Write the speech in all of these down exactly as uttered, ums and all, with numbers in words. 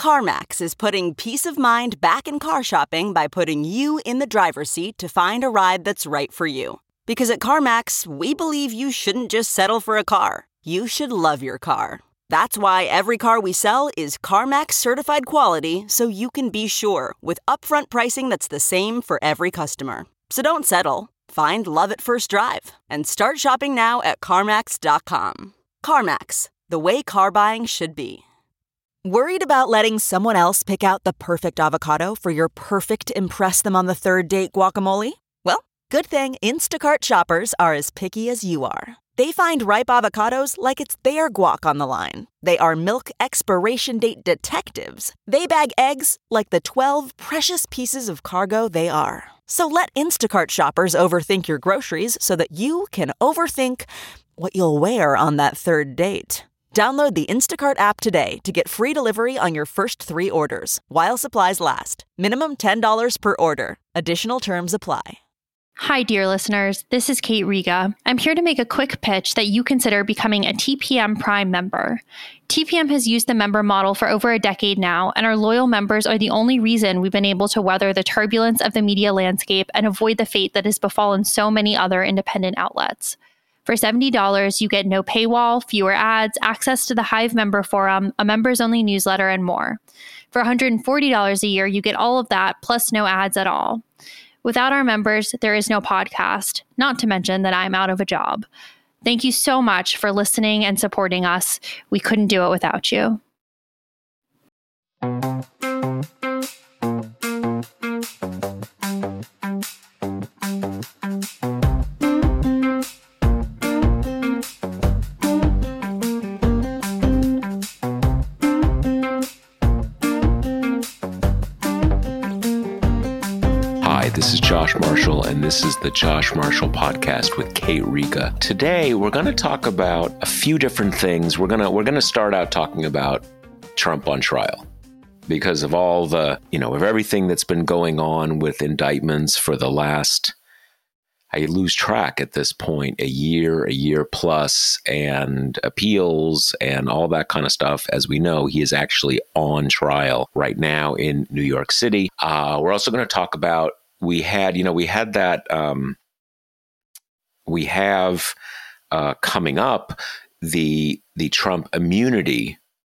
CarMax is putting peace of mind back in car shopping by putting you in the driver's seat to find a ride that's right for you. Because at CarMax, we believe you shouldn't just settle for a car. You should love your car. That's why every car we sell is CarMax certified quality, so you can be sure with upfront pricing that's the same for every customer. So don't settle. Find love at first drive and start shopping now at CarMax dot com. CarMax, the way car buying should be. Worried about letting someone else pick out the perfect avocado for your perfect impress them on the third date guacamole? Well, good thing Instacart shoppers are as picky as you are. They find ripe avocados like it's their guac on the line. They are milk expiration date detectives. They bag eggs like the twelve precious pieces of cargo they are. So let Instacart shoppers overthink your groceries so that you can overthink what you'll wear on that third date. Download the Instacart app today to get free delivery on your first three orders, while supplies last. Minimum ten dollars per order. Additional terms apply. Hi, dear listeners. This is Kate Riga. I'm here to make a quick pitch that you consider becoming a T P M Prime member. T P M has used the member model for over a decade now, and our loyal members are the only reason we've been able to weather the turbulence of the media landscape and avoid the fate that has befallen so many other independent outlets. For seventy dollars, you get no paywall, fewer ads, access to the Hive member forum, a members-only newsletter, and more. For one hundred forty dollars a year, you get all of that, plus no ads at all. Without our members, there is no podcast, not to mention that I'm out of a job. Thank you so much for listening and supporting us. We couldn't do it without you. This is Josh Marshall, and this is the Josh Marshall Podcast with Kate Riga. Today, we're going to talk about a few different things. We're going to we're going to start out talking about Trump on trial because of all the, you know, of everything that's been going on with indictments for the last, I lose track at this point, a year, a year plus, and appeals and all that kind of stuff. As we know, he is actually on trial right now in New York City. Uh, we're also going to talk about We had, you know, we had that, um, we have uh, coming up the the Trump immunity,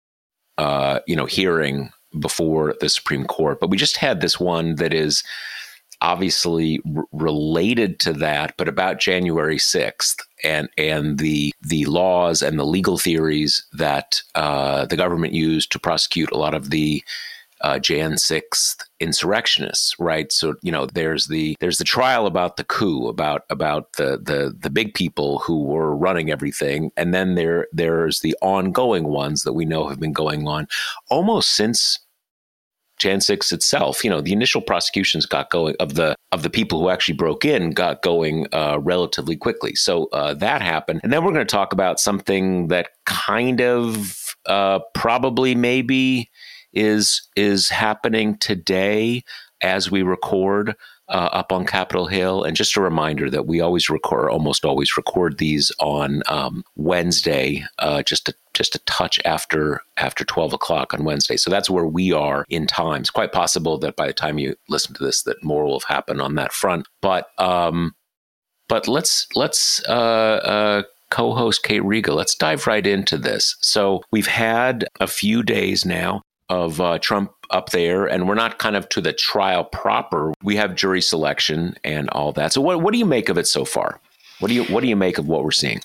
uh, you know, hearing before the Supreme Court. But we just had this one that is obviously r- related to that, but about January sixth and and the the laws and the legal theories that uh, the government used to prosecute a lot of the Uh, January sixth insurrectionists, right? So, you know, there's the there's the trial about the coup, about about the the the big people who were running everything, and then there there's the ongoing ones that we know have been going on almost since January sixth itself. You know, the initial prosecutions got going of the of the people who actually broke in got going uh, relatively quickly. So uh, that happened, and then we're going to talk about something that kind of uh, probably maybe. is is happening today as we record uh, up on Capitol Hill. And just a reminder that we always record, almost always record these on um, Wednesday, uh, just a, just a touch after after twelve o'clock on Wednesday. So that's where we are in time. It's quite possible that by the time you listen to this, that more will have happened on that front. But um, but let's let's uh, uh, co-host Kate Riga. Let's dive right into this. So we've had a few days now of uh, Trump up there, and we're not kind of to the trial proper. We have jury selection and all that. So what what do you make of it so far? What do you what do you make of what we're seeing?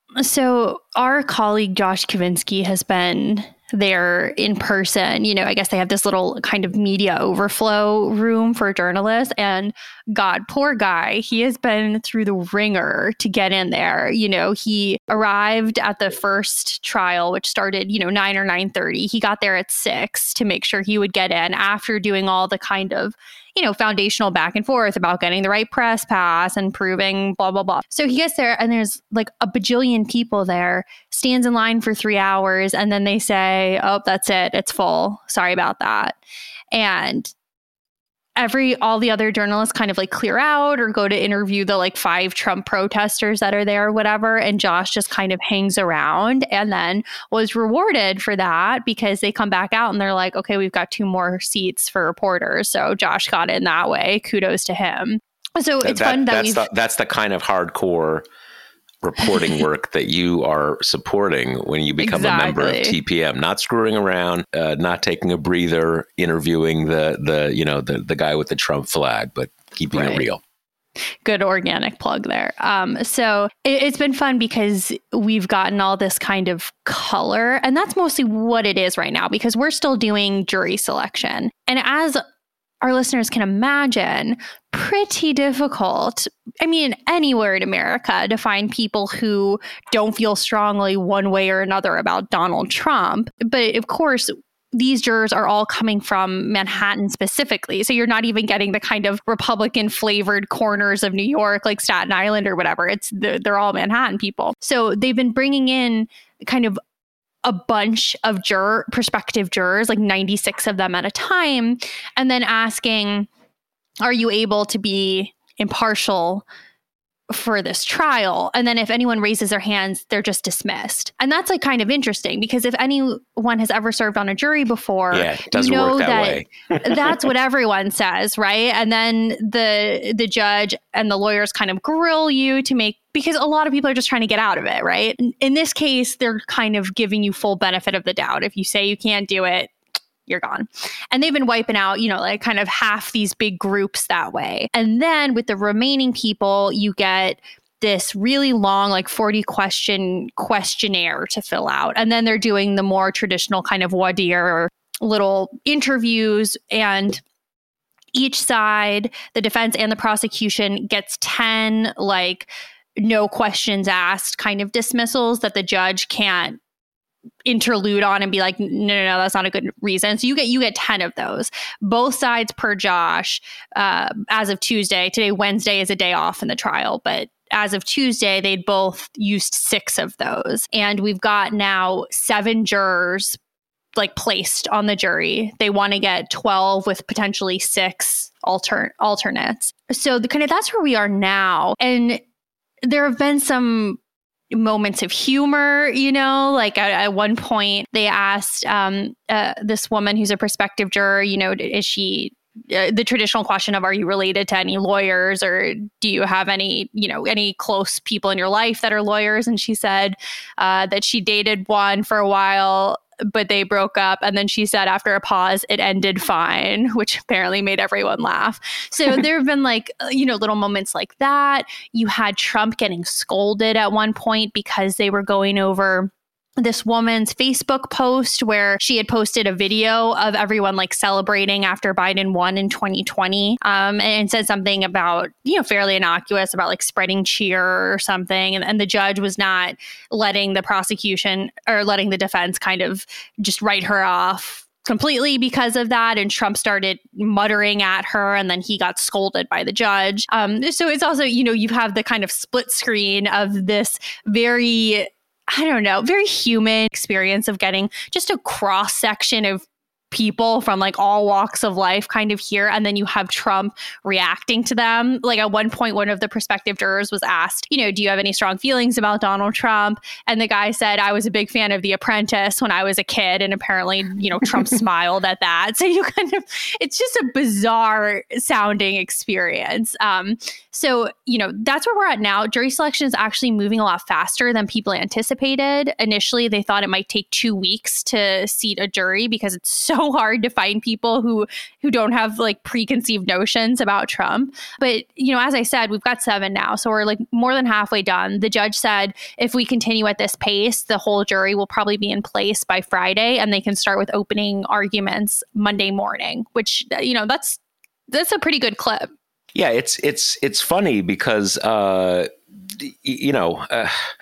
So our colleague Josh Kavinsky has been there in person. You know, I guess they have this little kind of media overflow room for journalists. And God, poor guy, he has been through the ringer to get in there. You know, he arrived at the first trial, which started, you know, nine or nine thirty. He got there at six to make sure he would get in after doing all the kind of, you know, foundational back and forth about getting the right press pass and proving blah, blah, blah. So he gets there and there's like a bajillion people there, stands in line for three hours. And then they say, oh, that's it. It's full. Sorry about that. And every all the other journalists kind of like clear out or go to interview the like five Trump protesters that are there or whatever. And Josh just kind of hangs around and then was rewarded for that because they come back out and they're like, okay, we've got two more seats for reporters. So Josh got in that way. Kudos to him. So it's that, fun that that's we've... the, that's the kind of hardcore reporting work that you are supporting when you become exactly. a member of T P M, not screwing around, uh, not taking a breather, interviewing the, the you know, the, the guy with the Trump flag, but keeping right. it real. Good organic plug there. Um, so it, it's been fun because we've gotten all this kind of color, and that's mostly what it is right now because we're still doing jury selection. And as our listeners can imagine, pretty difficult, I mean, anywhere in America to find people who don't feel strongly one way or another about Donald Trump. But of course, these jurors are all coming from Manhattan specifically. So you're not even getting the kind of Republican flavored corners of New York, like Staten Island or whatever. It's they're all Manhattan people. So they've been bringing in kind of a bunch of juror prospective jurors, like ninety-six of them at a time, and then asking, are you able to be impartial for this trial? And then if anyone raises their hands, they're just dismissed. And that's like kind of interesting because if anyone has ever served on a jury before, yeah, it doesn't you know work that, that way. That's what everyone says, right? And then the the judge and the lawyers kind of grill you to make, because a lot of people are just trying to get out of it, right? In this case, they're kind of giving you full benefit of the doubt. If you say you can't do it, you're gone. And they've been wiping out, you know, like kind of half these big groups that way. And then with the remaining people, you get this really long, like forty question questionnaire to fill out. And then they're doing the more traditional kind of voir dire little interviews, and each side, the defense and the prosecution, gets ten like no questions asked kind of dismissals that the judge can't interlude on and be like, no, no, no, that's not a good reason. So you get you get ten of those. Both sides per Josh, uh, as of Tuesday. Today, Wednesday, is a day off in the trial, but as of Tuesday, they'd both used six of those. And we've got now seven jurors like placed on the jury. They want to get twelve with potentially six alter- alternates. So the kind of that's where we are now. And there have been some moments of humor, you know, like at, at one point they asked um, uh, this woman who's a prospective juror, you know, is she uh, the traditional question of, are you related to any lawyers, or do you have any, you know, any close people in your life that are lawyers? And she said uh, that she dated one for a while, but they broke up. And then she said after a pause, it ended fine, which apparently made everyone laugh. So there have been like, you know, little moments like that. You had Trump getting scolded at one point because they were going over this woman's Facebook post where she had posted a video of everyone like celebrating after Biden won in twenty twenty, um, and said something about, you know, fairly innocuous about like spreading cheer or something. And, and the judge was not letting the prosecution or letting the defense kind of just write her off completely because of that. And Trump started muttering at her, and then he got scolded by the judge. Um, so it's also, you know, you have the kind of split screen of this very, I don't know, very human experience of getting just a cross section of people from like all walks of life kind of here. And then you have Trump reacting to them. Like at one point, one of the prospective jurors was asked, you know, do you have any strong feelings about Donald Trump? And the guy said, I was a big fan of The Apprentice when I was a kid. And apparently, you know, Trump smiled at that. So you kind of, it's just a bizarre sounding experience. Um, so, you know, that's where we're at now. Jury selection is actually moving a lot faster than people anticipated. Initially, they thought it might take two weeks to seat a jury because it's so hard to find people who who don't have like preconceived notions about Trump. But, you know, as I said, we've got seven now. So we're like more than halfway done. The judge said if we continue at this pace, the whole jury will probably be in place by Friday, and they can start with opening arguments Monday morning, which, you know, that's that's a pretty good clip. Yeah, it's it's it's funny because, uh, you know, uh,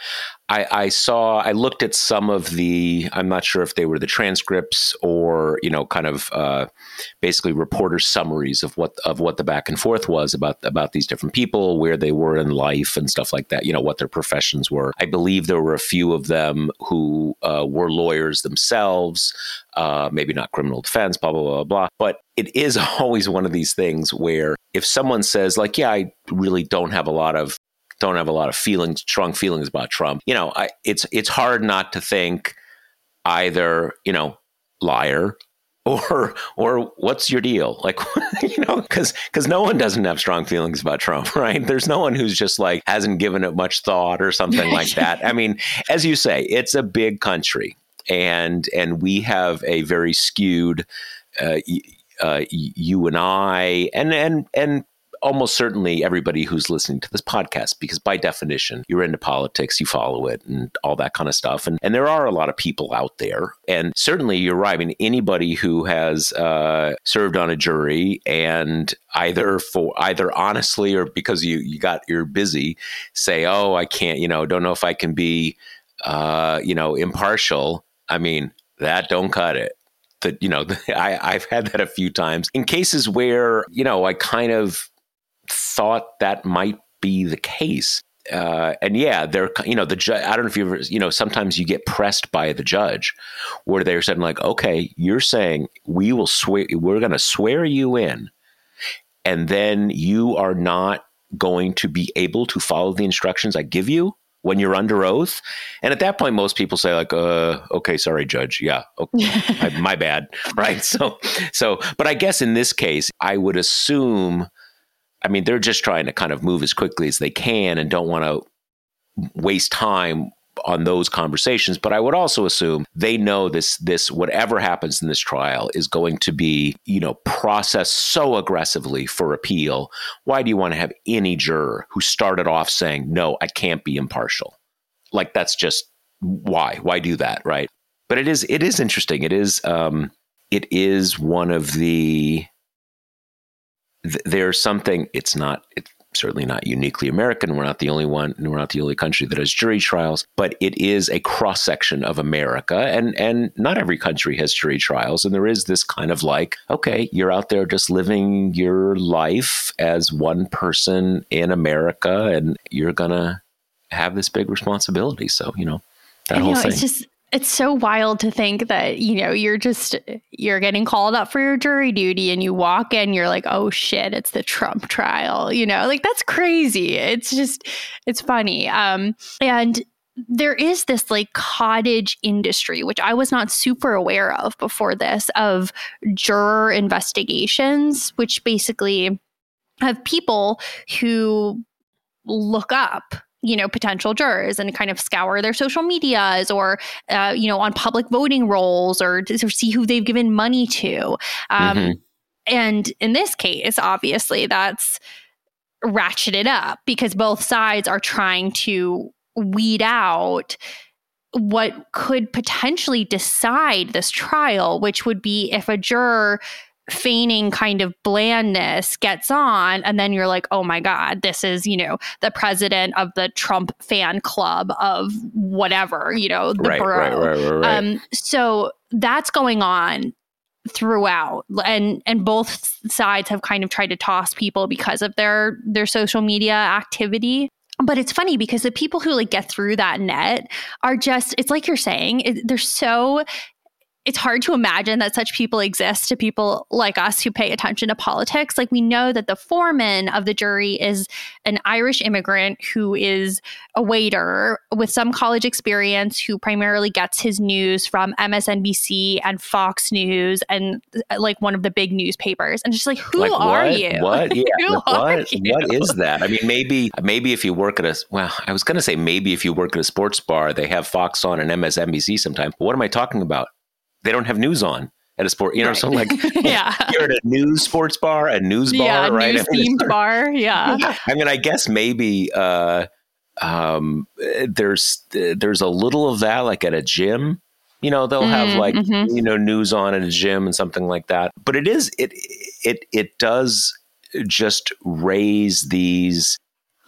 I, I saw, I looked at some of the, I'm not sure if they were the transcripts or, you know, kind of uh, basically reporter summaries of what of what the back and forth was about, about these different people, where they were in life and stuff like that, you know, what their professions were. I believe there were a few of them who uh, were lawyers themselves, uh, maybe not criminal defense, blah, blah, blah, blah. But it is always one of these things where if someone says like, yeah, I really don't have a lot of don't have a lot of feelings, strong feelings about Trump, you know, I, it's it's hard not to think either, you know, liar or or what's your deal? Like, you know, because because no one doesn't have strong feelings about Trump, right? There's no one who's just like hasn't given it much thought or something like that. I mean, as you say, it's a big country, and and we have a very skewed, uh, uh, you and I, and and and. almost certainly everybody who's listening to this podcast, because by definition, you're into politics, you follow it and all that kind of stuff. And, and there are a lot of people out there. And certainly you're right. I mean, anybody who has uh, served on a jury and either for either honestly or because you, you got, you're busy, say, oh, I can't, you know, don't know if I can be, uh, you know, impartial. I mean, that don't cut it. That, you know, I, I've had that a few times in cases where, you know, I kind of thought that might be the case. Uh, and yeah, they're, you know, the judge, I don't know if you ever, you know, sometimes you get pressed by the judge where they're saying like, okay, you're saying we will swear, we're going to swear you in, and then you are not going to be able to follow the instructions I give you when you're under oath. And at that point, most people say like, uh, okay, sorry, judge. Yeah. Okay, my, my bad. Right. So, so, but I guess in this case, I would assume, I mean, they're just trying to kind of move as quickly as they can and don't want to waste time on those conversations. But I would also assume they know this, this, whatever happens in this trial is going to be, you know, processed so aggressively for appeal. Why do you want to have any juror who started off saying, no, I can't be impartial? Like, that's just why, why do that? Right. But it is, it is interesting. It is, um, it is one of the, there's something, it's not, it's certainly not uniquely American. We're not the only one, we're not the only country that has jury trials, but it is a cross section of America. And, and not every country has jury trials. And there is this kind of like, okay, you're out there just living your life as one person in America, and you're going to have this big responsibility. So, you know, that I whole know, thing. It's just, it's so wild to think that, you know, you're just, you're getting called up for your jury duty and you walk in, you're like, oh shit, it's the Trump trial, you know, like that's crazy. It's just, it's funny. Um, and there is this like cottage industry, which I was not super aware of before this, of juror investigations, which basically have people who look up, you know, potential jurors and kind of scour their social medias or, uh, you know, on public voting rolls or to see who they've given money to. Um, mm-hmm. And in this case, obviously, that's ratcheted up because both sides are trying to weed out what could potentially decide this trial, which would be if a juror feigning kind of blandness gets on, and then you're like, oh my God, this is, you know, the president of the Trump fan club of whatever, you know, the right, borough. Right, right, right, right. Um, so that's going on throughout, and and both sides have kind of tried to toss people because of their their social media activity. But it's funny because the people who like get through that net are just, it's like you're saying, it, they're so, it's hard to imagine that such people exist to people like us who pay attention to politics. Like, we know that the foreman of the jury is an Irish immigrant who is a waiter with some college experience, who primarily gets his news from M S N B C and Fox News and like one of the big newspapers. And just like, who like, are what? you? What? Yeah. who what? Are you? What is that? I mean, maybe, maybe if you work at a, well, I was going to say maybe if you work at a sports bar, they have Fox on and M S N B C sometimes. But what am I talking about? They don't have news on at a sport, you know, right. So like, yeah, you're at a news sports bar, a news bar, yeah, right? News themed bar. Yeah. I mean, I guess maybe uh, um, there's, there's a little of that, like at a gym, you know, they'll have like, mm-hmm. you know, news on at a gym and something like that. But it is, it, it, it does just raise these,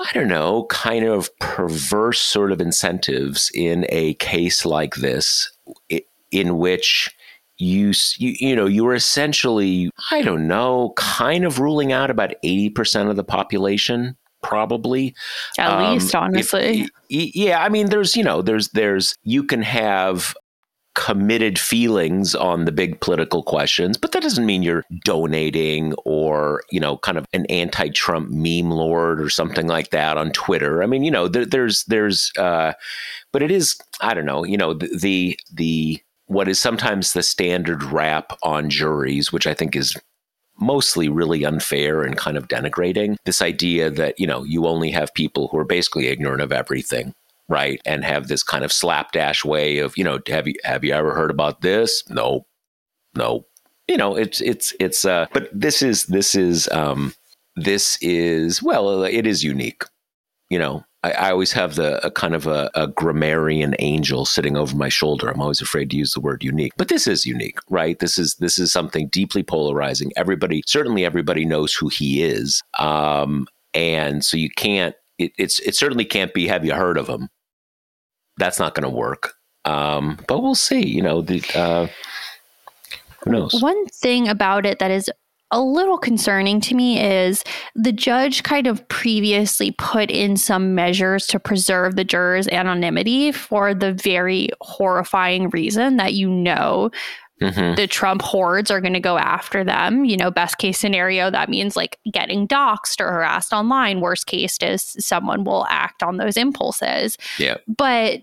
I don't know, kind of perverse sort of incentives in a case like this, in which you, you, you know, you were essentially, I don't know, kind of ruling out about eighty percent of the population, probably. At um, least, honestly. If, yeah. I mean, there's, you know, there's, there's, you can have committed feelings on the big political questions, but that doesn't mean you're donating or, you know, kind of an anti-Trump meme lord or something like that on Twitter. I mean, you know, there, there's, there's, uh, but it is, I don't know, you know, the, the, the, what is sometimes the standard rap on juries, which I think is mostly really unfair and kind of denigrating, this idea that, you know, you only have people who are basically ignorant of everything. Right. And have this kind of slapdash way of, you know, have you have you ever heard about this? No, no. You know, it's it's it's uh but this is this is um this is well, it is unique. You know, I, I always have the a kind of a, a grammarian angel sitting over my shoulder. I'm always afraid to use the word unique, but this is unique, right? This is this is something deeply polarizing. Everybody, certainly everybody knows who he is. Um, and so you can't it, it's it certainly can't be, have you heard of him? That's not going to work. Um, but we'll see, you know, the, uh, who knows? One thing about it that is a little concerning to me is the judge kind of previously put in some measures to preserve the jurors' anonymity for the very horrifying reason that, you know, mm-hmm. the Trump hordes are going to go after them. You know, best case scenario, that means like getting doxxed or harassed online. Worst case is someone will act on those impulses. Yeah. But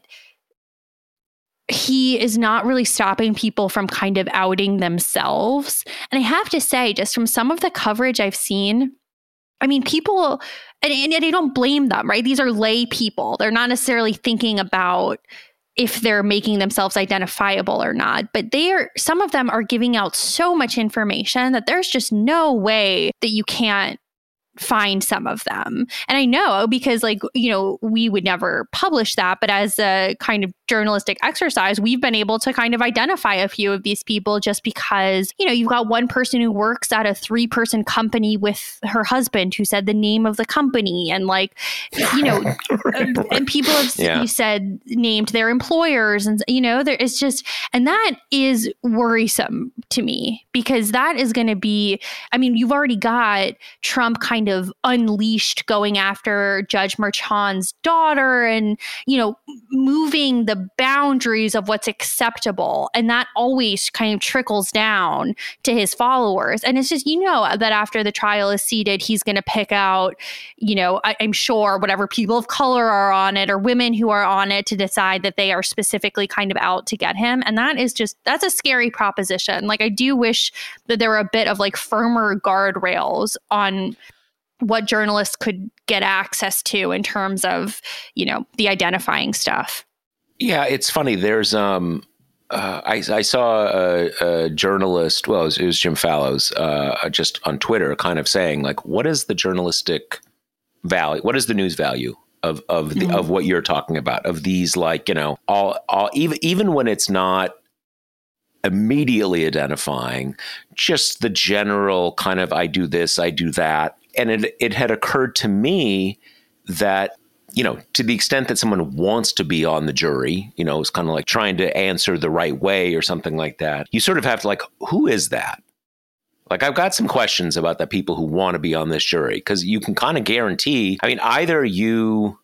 he is not really stopping people from kind of outing themselves. And I have to say, just from some of the coverage I've seen, I mean, people, and, and I don't blame them, right? These are lay people. They're not necessarily thinking about if they're making themselves identifiable or not, but they are, some of them are giving out so much information that there's just no way that you can't find some of them. And I know because, like, you know, we would never publish that, but as a kind of journalistic exercise, we've been able to kind of identify a few of these people just because, you know, you've got one person who works at a three person company with her husband who said the name of the company, and like, you know, and people have yeah. said named their employers, and, you know, there is just, and that is worrisome to me because that is going to be, I mean, you've already got Trump kind of unleashed going after Judge Merchan's daughter and, you know, moving the boundaries of what's acceptable. And that always kind of trickles down to his followers. And it's just, you know, that after the trial is seated, he's going to pick out, you know, I, I'm sure whatever people of color are on it or women who are on it to decide that they are specifically kind of out to get him. And that is just, that's a scary proposition. Like, I do wish that there were a bit of like firmer guardrails on what journalists could get access to in terms of, you know, the identifying stuff. Yeah, it's funny. There's, um, uh, I, I saw a, a journalist, well, it was, it was Jim Fallows, uh, just on Twitter kind of saying, like, what is the journalistic value? What is the news value of, of, the, mm-hmm. of what you're talking about? Of these, like, you know, all, all, even, even when it's not immediately identifying, just the general kind of, I do this, I do that. And it, it had occurred to me that, you know, to the extent that someone wants to be on the jury, you know, it's kind of like trying to answer the right way or something like that. You sort of have to, like, who is that? Like, I've got some questions about the people who want to be on this jury, because you can kind of guarantee, I mean, either you,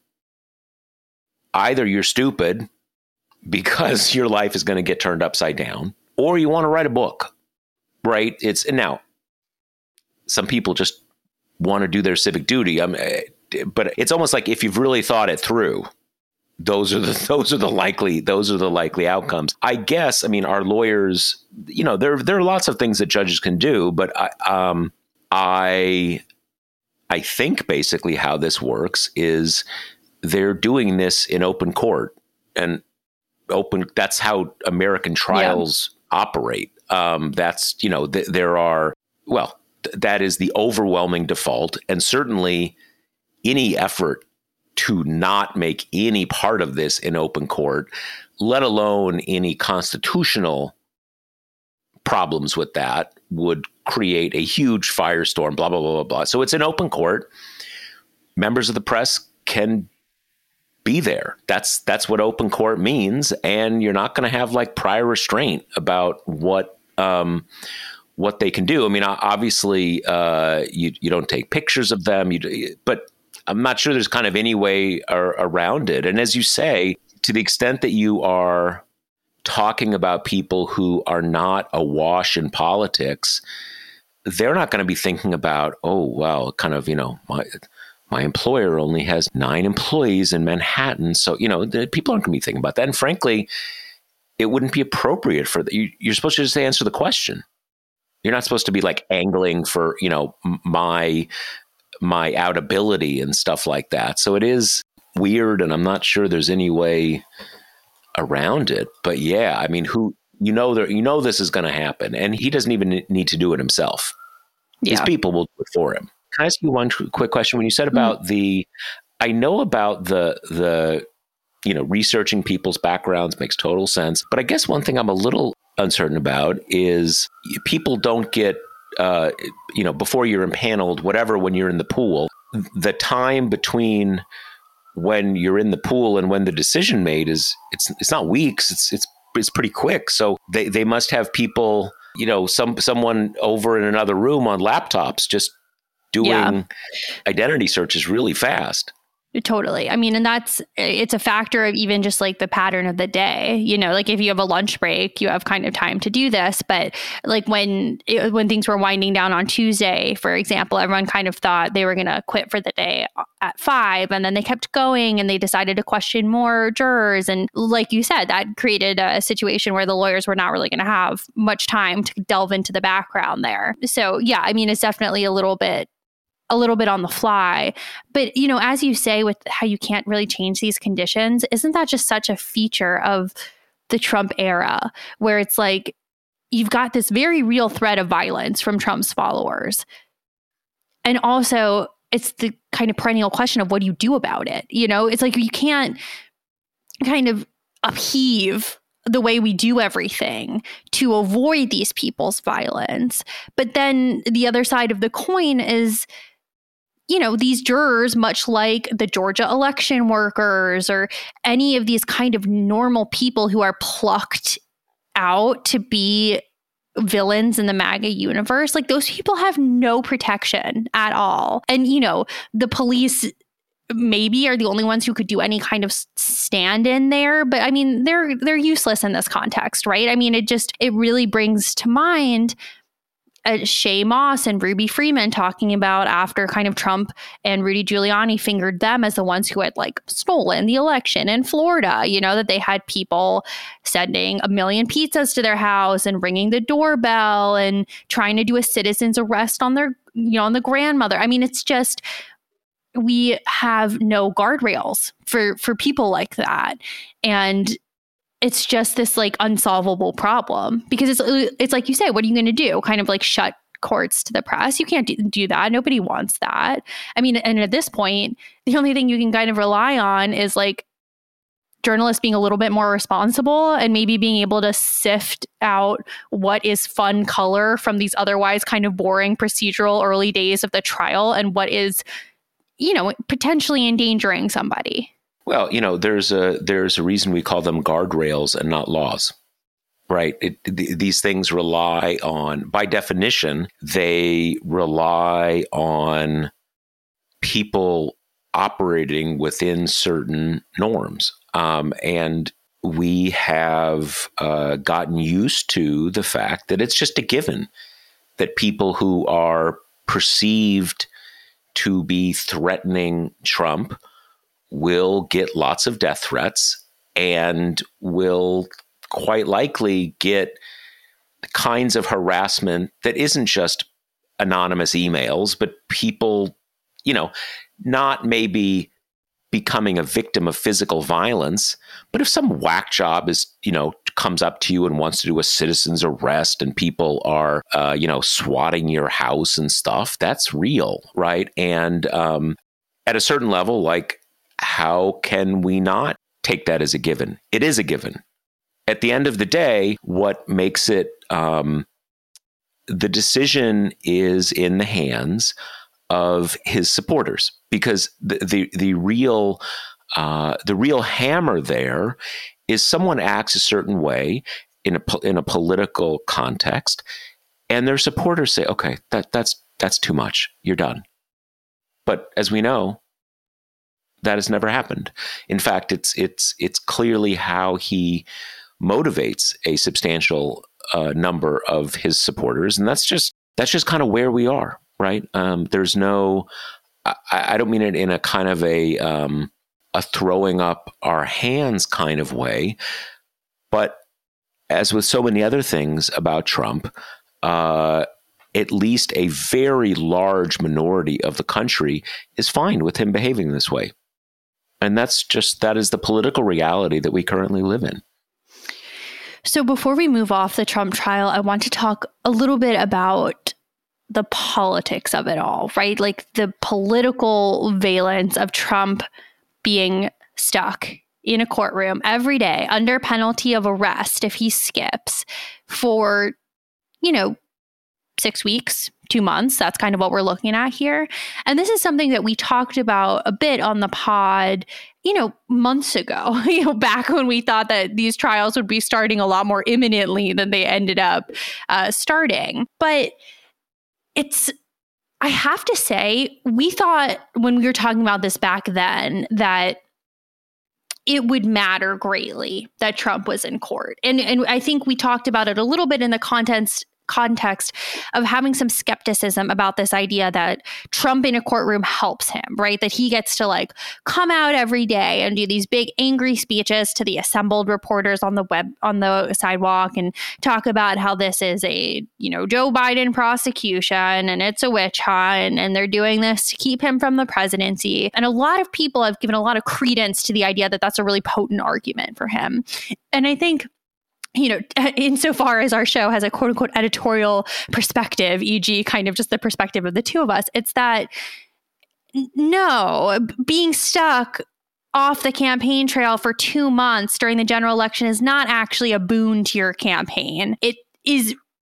either you're stupid because your life is going to get turned upside down, or you want to write a book, right? It's, and now some people just want to do their civic duty. I mean, but it's almost like if you've really thought it through, those are the those are the likely those are the likely outcomes. I guess. I mean, our lawyers, you know, there there are lots of things that judges can do, but I um I I think basically how this works is they're doing this in open court, and open. That's how American trials yeah. operate. Um, that's, you know, th- there are well. That is the overwhelming default. And certainly any effort to not make any part of this in open court, let alone any constitutional problems with that, would create a huge firestorm, blah, blah, blah, blah, blah. So it's an open court. members of the press can be there. That's that's what open court means, and you're not going to have like prior restraint about what um, what they can do. I mean, obviously, uh, you you don't take pictures of them, you, but I'm not sure there's kind of any way ar- around it. And as you say, to the extent that you are talking about people who are not awash in politics, they're not going to be thinking about, oh, well, kind of, you know, my my employer only has nine employees in Manhattan. So, you know, the, people aren't going to be thinking about that. And frankly, it wouldn't be appropriate for the, you, you're supposed to just answer the question. You're not supposed to be like angling for, you know, my my outability and stuff like that. So it is weird, and I'm not sure there's any way around it. But yeah, I mean, who you know there you know this is going to happen, and he doesn't even need to do it himself. Yeah. His people will do it for him. Can I ask you one quick question? When you said about mm-hmm. the, I know about the the you know researching people's backgrounds makes total sense, but I guess one thing I'm a little uncertain about is people don't get. Uh, you know, before you're impaneled, whatever, when you're in the pool, the time between when you're in the pool and when the decision made is it's it's not weeks, it's it's it's pretty quick. So they, they must have people, you know, some someone over in another room on laptops just doing yeah. identity searches really fast. Totally. I mean, and that's, it's a factor of even just like the pattern of the day, you know, like if you have a lunch break, you have kind of time to do this. But like when, it, when things were winding down on Tuesday, for example, everyone kind of thought they were going to quit for the day at five, and then they kept going and they decided to question more jurors. And like you said, that created a situation where the lawyers were not really going to have much time to delve into the background there. So yeah, I mean, it's definitely a little bit a little bit on the fly. But, you know, as you say, with how you can't really change these conditions, isn't that just such a feature of the Trump era, where it's like, you've got this very real threat of violence from Trump's followers. And also it's the kind of perennial question of what do you do about it? You know, it's like, you can't kind of upheave the way we do everything to avoid these people's violence. But then the other side of the coin is, you know, these jurors, much like the Georgia election workers or any of these kind of normal people who are plucked out to be villains in the MAGA universe, like those people have no protection at all. And, you know, the police maybe are the only ones who could do any kind of stand in there. But I mean, they're they're useless in this context, right? I mean, it just, it really brings to mind Uh, Shay Moss and Ruby Freeman talking about after kind of Trump and Rudy Giuliani fingered them as the ones who had like stolen the election in Florida, you know, that they had people sending a million pizzas to their house and ringing the doorbell and trying to do a citizen's arrest on their, you know, on the grandmother. I mean, it's just, we have no guardrails for, for people like that. And it's just this like unsolvable problem because it's it's like you say, what are you going to do? Kind of like shut courts to the press? You can't do, do that. Nobody wants that. I mean, and at this point, the only thing you can kind of rely on is like journalists being a little bit more responsible and maybe being able to sift out what is fun color from these otherwise kind of boring procedural early days of the trial and what is, you know, potentially endangering somebody. Well, you know, there's a there's a reason we call them guardrails and not laws, right? It, th- these things rely on, by definition, they rely on people operating within certain norms. Um, and we have uh, gotten used to the fact that it's just a given that people who are perceived to be threatening Trump will get lots of death threats and will quite likely get the kinds of harassment that isn't just anonymous emails, but people, you know, not maybe becoming a victim of physical violence, but if some whack job is, you know, comes up to you and wants to do a citizen's arrest and people are, uh, you know, swatting your house and stuff, that's real, right? And um, at a certain level, like, how can we not take that as a given? It is a given. At the end of the day, what makes it, um, the decision is in the hands of his supporters, because the the, the real uh, the real hammer there is someone acts a certain way in a in a political context, and their supporters say, "Okay, that that's that's too much. You're done." But as we know, that has never happened. In fact, it's it's it's clearly how he motivates a substantial uh, number of his supporters, and that's just that's just kind of where we are, right? Um, there's no, I, I don't mean it in a kind of a um, a throwing up our hands kind of way, but as with so many other things about Trump, uh, at least a very large minority of the country is fine with him behaving this way. And that's just, that is the political reality that we currently live in. So before we move off the Trump trial, I want to talk a little bit about the politics of it all, right? Like the political valence of Trump being stuck in a courtroom every day under penalty of arrest if he skips for, you know, six weeks, two months. That's kind of what we're looking at here. And this is something that we talked about a bit on the pod, you know, months ago, you know, back when we thought that these trials would be starting a lot more imminently than they ended up uh, starting. But it's, I have to say, we thought when we were talking about this back then that it would matter greatly that Trump was in court. And, and I think we talked about it a little bit in the context context of having some skepticism about this idea that Trump in a courtroom helps him, right? That he gets to like come out every day and do these big angry speeches to the assembled reporters on the web, on the sidewalk, and talk about how this is a, you know, Joe Biden prosecution and it's a witch hunt and they're doing this to keep him from the presidency. And a lot of people have given a lot of credence to the idea that that's a really potent argument for him. And I think, you know, insofar as our show has a quote unquote editorial perspective, for example, kind of just the perspective of the two of us, it's that no, being stuck off the campaign trail for two months during the general election is not actually a boon to your campaign. It is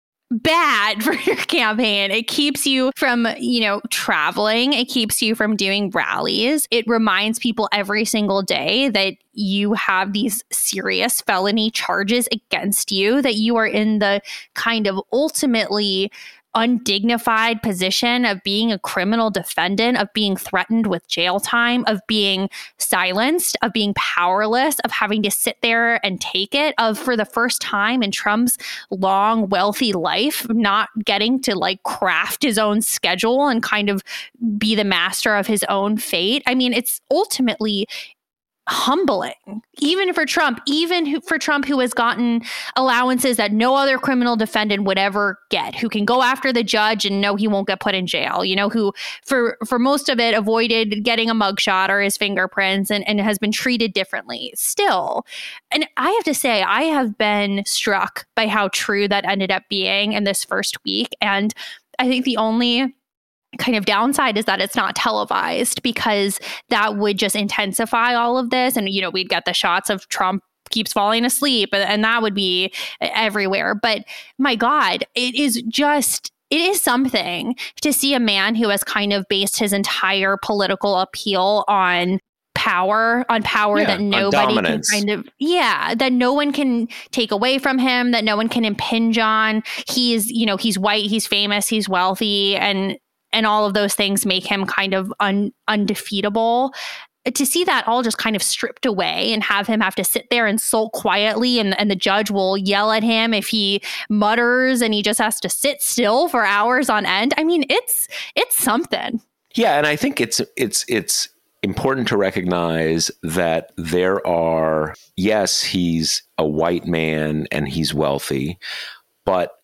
bad for your campaign. It keeps you from, you know, traveling. It keeps you from doing rallies. It reminds people every single day that you have these serious felony charges against you, that you are in the kind of ultimately undignified position of being a criminal defendant, of being threatened with jail time, of being silenced, of being powerless, of having to sit there and take it, of for the first time in Trump's long, wealthy life, not getting to like craft his own schedule and kind of be the master of his own fate. I mean, it's ultimately humbling, even for Trump, even who, for Trump, who has gotten allowances that no other criminal defendant would ever get, who can go after the judge and know he won't get put in jail, you know, who for, for most of it avoided getting a mugshot or his fingerprints and, and has been treated differently still. And I have to say, I have been struck by how true that ended up being in this first week. And I think the only kind of downside is that it's not televised, because that would just intensify all of this. And, you know, we'd get the shots of Trump keeps falling asleep and, and that would be everywhere. But my God, it is just, it is something to see a man who has kind of based his entire political appeal on power, on power yeah, that nobody can kind of, yeah, that no one can take away from him, that no one can impinge on. He's, you know, he's white, he's famous, he's wealthy, and And all of those things make him kind of un, undefeatable. To see that all just kind of stripped away and have him have to sit there and sulk quietly, and, and the judge will yell at him if he mutters and he just has to sit still for hours on end. I mean, it's it's something. Yeah, and I think it's it's it's important to recognize that there are, yes, he's a white man and he's wealthy, but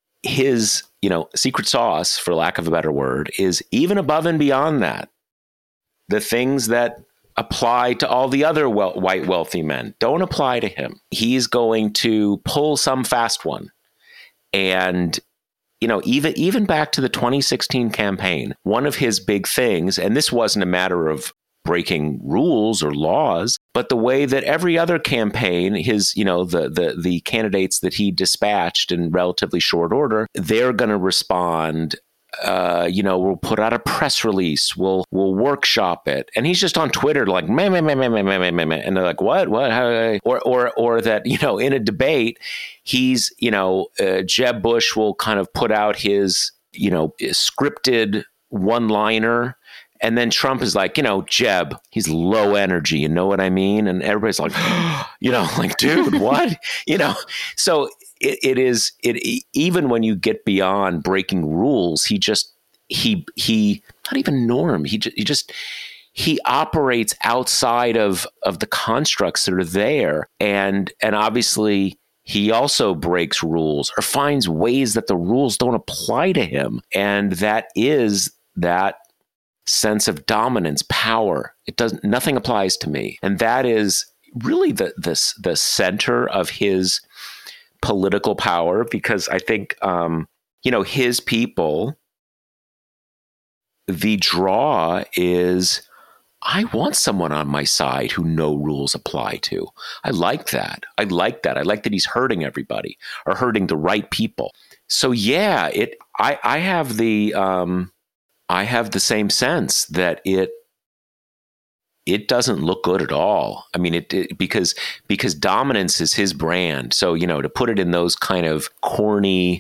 his, you know, secret sauce, for lack of a better word, is even above and beyond that. The things that apply to all the other wel- white wealthy men don't apply to him. He's going to pull some fast one. And, you know, even even back to the twenty sixteen campaign, one of his big things, and this wasn't a matter of breaking rules or laws, but the way that every other campaign, his, you know, the the the candidates that he dispatched in relatively short order, they're going to respond uh, you know, we'll put out a press release. We'll we'll workshop it. And he's just on Twitter like, meh, meh, meh, meh, meh, meh, meh, meh. And they're like, what, what? How? Or, or, or that, you know, in a debate, he's, you know, uh, Jeb Bush will kind of put out his, you know, scripted one-liner. And then Trump is like, you know, Jeb, he's low energy. You know what I mean? And everybody's like, you know, like, dude, what? You know, so it, it is it even when you get beyond breaking rules, he just he he not even norm. He, he just he operates outside of of the constructs that are there. And and obviously he also breaks rules or finds ways that the rules don't apply to him. And that is that sense of dominance, power. It doesn't, nothing applies to me. And that is really the, the, the center of his political power, because I think, um, you know, his people, the draw is, I want someone on my side who no rules apply to. I like that. I like that. I like that he's hurting everybody or hurting the right people. So yeah, it, I, I have the, um, I have the same sense that it it doesn't look good at all. I mean, it, it because because dominance is his brand. So, you know, to put it in those kind of corny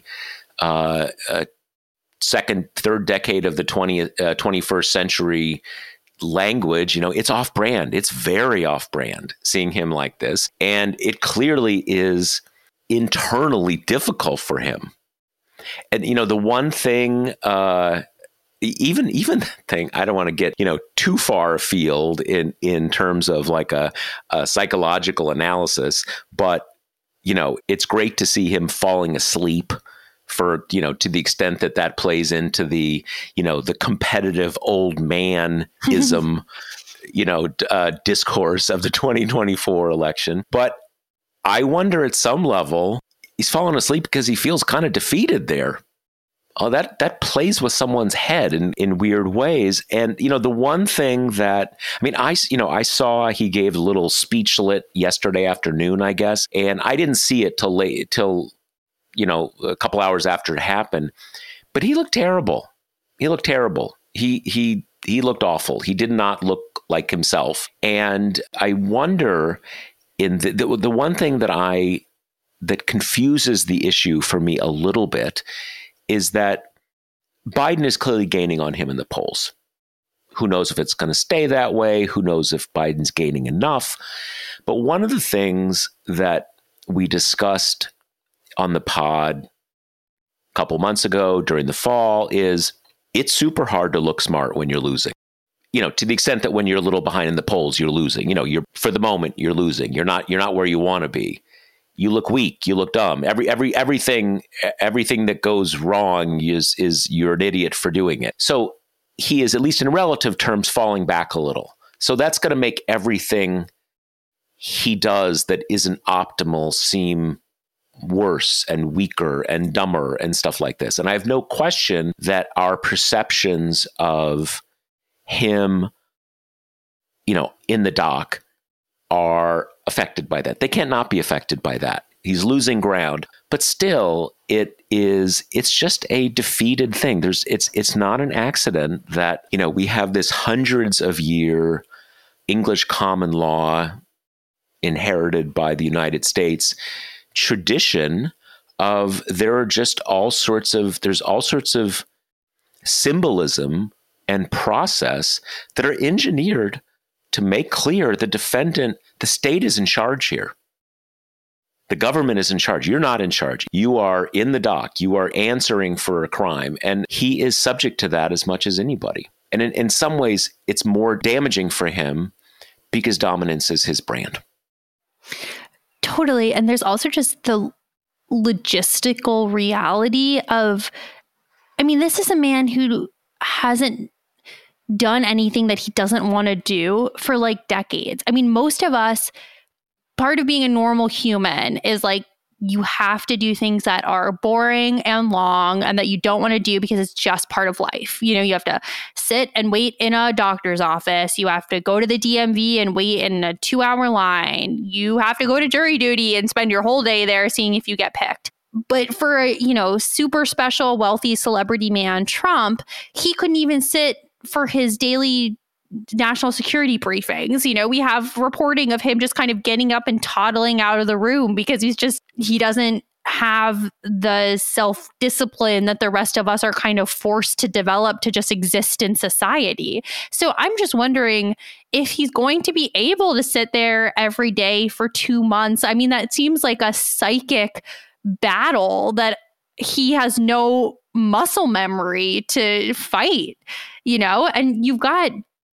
uh, uh, second, third decade of the twentieth, uh, twenty-first century language, you know, it's off brand. It's very off brand seeing him like this, and it clearly is internally difficult for him. And you know, the one thing. Uh, Even even that thing, I don't want to get, you know, too far afield in, in terms of like a, a psychological analysis, but, you know, it's great to see him falling asleep for, you know, to the extent that that plays into the, you know, the competitive old man-ism, you know, uh, discourse of the twenty twenty-four election. But I wonder at some level, he's falling asleep because he feels kind of defeated there. Oh, that that plays with someone's head in, in weird ways. And, you know, the one thing that, I mean, I, you know, I saw he gave a little speechlet yesterday afternoon, I guess, and I didn't see it till late, till, you know, a couple hours after it happened, but he looked terrible. He looked terrible. He, he, he looked awful. He did not look like himself. And I wonder in the, the, the one thing that I, that confuses the issue for me a little bit is that Biden is clearly gaining on him in the polls. Who knows if it's going to stay that way? Who knows if Biden's gaining enough? But one of the things that we discussed on the pod a couple months ago during the fall is it's super hard to look smart when you're losing. You know, to the extent that when you're a little behind in the polls, you're losing. You know, you're for the moment, you're losing. You're not you're not where you want to be. You look weak. You look dumb. Every every everything everything that goes wrong is is you're an idiot for doing it. So he is, at least in relative terms, falling back a little. So that's going to make everything he does that isn't optimal seem worse and weaker and dumber and stuff like this. And I have no question that our perceptions of him, you know, in the dock are affected by that. They can't not be affected by that. He's losing ground, but still it is, it's just a defeated thing. There's, it's, it's not an accident that, you know, we have this hundreds of year English common law inherited by the United States tradition of there are just all sorts of, there's all sorts of symbolism and process that are engineered to make clear the defendant, the state is in charge here. The government is in charge. You're not in charge. You are in the dock. You are answering for a crime. And he is subject to that as much as anybody. And in, in some ways, it's more damaging for him because dominance is his brand. Totally. And there's also just the logistical reality of, I mean, this is a man who hasn't done anything that he doesn't want to do for like decades. I mean, most of us, part of being a normal human is like, you have to do things that are boring and long and that you don't want to do because it's just part of life. You know, you have to sit and wait in a doctor's office. You have to go to the D M V and wait in a two hour line. You have to go to jury duty and spend your whole day there seeing if you get picked. But for a, you know, super special, wealthy celebrity man, Trump, he couldn't even sit for his daily national security briefings. You know, we have reporting of him just kind of getting up and toddling out of the room because he's just, he doesn't have the self-discipline that the rest of us are kind of forced to develop to just exist in society. So I'm just wondering if he's going to be able to sit there every day for two months. I mean, that seems like a psychic battle that he has no muscle memory to fight, you know, and you've got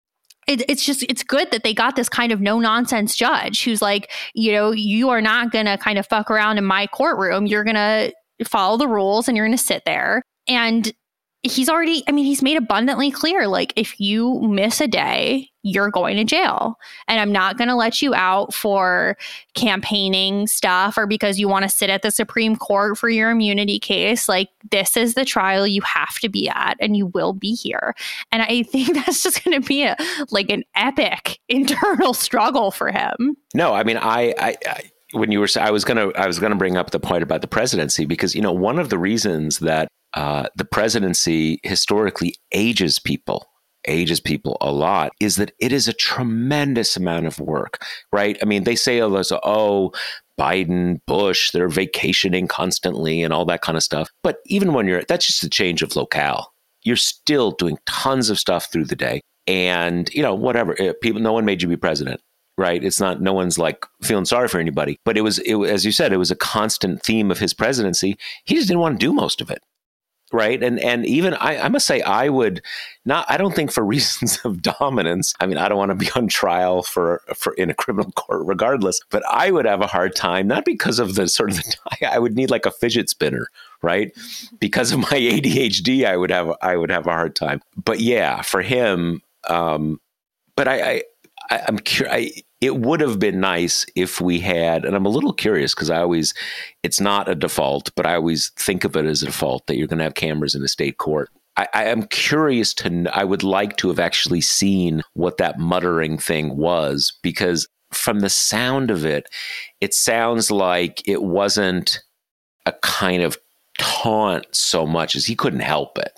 It, it's just, it's good that they got this kind of no nonsense judge who's like, you know, you are not going to kind of fuck around in my courtroom. You're going to follow the rules and you're going to sit there. And he's already, I mean, he's made abundantly clear, like, if you miss a day, you're going to jail. And I'm not going to let you out for campaigning stuff or because you want to sit at the Supreme Court for your immunity case. Like, this is the trial you have to be at and you will be here. And I think that's just going to be a, like an epic internal struggle for him. No, I mean, I, I, I when you were, I was going to, I was going to bring up the point about the presidency because, you know, one of the reasons that uh, the presidency historically ages people, ages people a lot is that it is a tremendous amount of work, right? I mean, they say, oh, Biden, Bush, they're vacationing constantly and all that kind of stuff. But even when you're, that's just a change of locale. You're still doing tons of stuff through the day. And, you know, whatever, people, no one made you be president. Right. It's not, no one's like feeling sorry for anybody. But it was, it, as you said, it was a constant theme of his presidency. He just didn't want to do most of it. Right. And and even I, I must say, I would not, I don't think for reasons of dominance. I mean, I don't want to be on trial for, for in a criminal court regardless, but I would have a hard time, not because of the sort of the, I would need like a fidget spinner. Right. Because of my A D H D, I would have, I would have a hard time. But yeah, for him. Um, but I, I, I I'm curious. It would have been nice if we had, and I'm a little curious because I always, it's not a default, but I always think of it as a default that you're going to have cameras in a state court. I, I am curious to, I would like to have actually seen what that muttering thing was, because from the sound of it, it sounds like it wasn't a kind of taunt so much as he couldn't help it.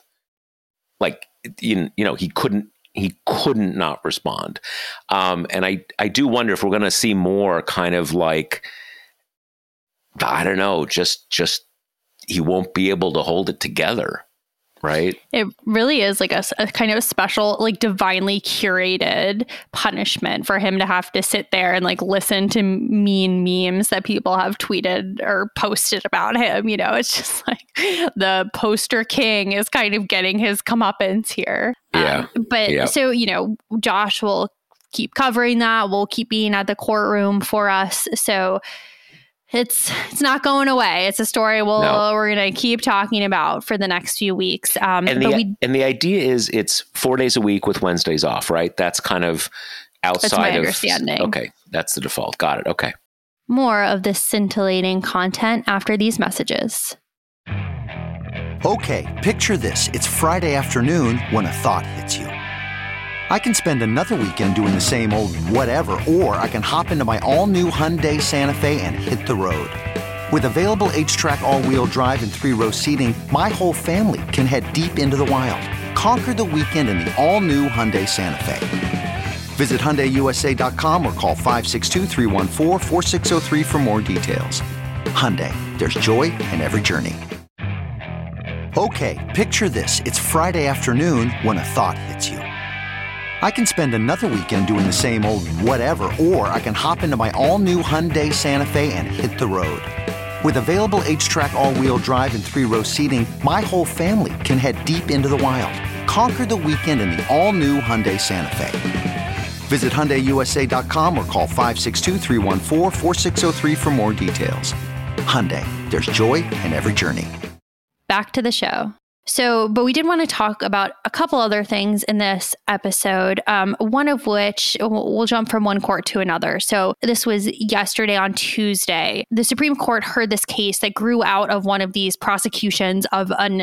Like, you, you know, he couldn't, He couldn't not respond. Um, and I, I do wonder if we're going to see more kind of like, I don't know, just, just he won't be able to hold it together. Right. It really is like a, a kind of special, like divinely curated punishment for him to have to sit there and like listen to mean memes that people have tweeted or posted about him. You know, it's just like the poster king is kind of getting his comeuppance here. Yeah. Um, but yeah. so, you know, Josh will keep covering that. We'll keep being at the courtroom for us. So It's it's not going away. It's a story we'll, no. we're going to keep talking about for the next few weeks. Um, and, but the, we, and the idea is it's four days a week with Wednesdays off, right? That's kind of outside that's my of... understanding. Okay, that's the default. Got it. Okay. More of this scintillating content after these messages. Okay, picture this. It's Friday afternoon when a thought hits you. I can spend another weekend doing the same old whatever, or I can hop into my all-new Hyundai Santa Fe and hit the road. With available H-Track all-wheel drive and three-row seating, my whole family can head deep into the wild. Conquer the weekend in the all-new Hyundai Santa Fe. Visit Hyundai U S A dot com or call five six two, three one four, four six zero three for more details. Hyundai, there's joy in every journey. Okay, picture this. It's Friday afternoon when a thought hits you. I can spend another weekend doing the same old whatever, or I can hop into my all-new Hyundai Santa Fe and hit the road. With available H-Track all-wheel drive and three-row seating, my whole family can head deep into the wild. Conquer the weekend in the all-new Hyundai Santa Fe. Visit Hyundai U S A dot com or call five six two, three one four, four six zero three for more details. Hyundai, there's joy in every journey. Back to the show. So, but we did want to talk about a couple other things in this episode, um, one of which we'll, we'll jump from one court to another. So this was yesterday on Tuesday. The Supreme Court heard this case that grew out of one of these prosecutions of an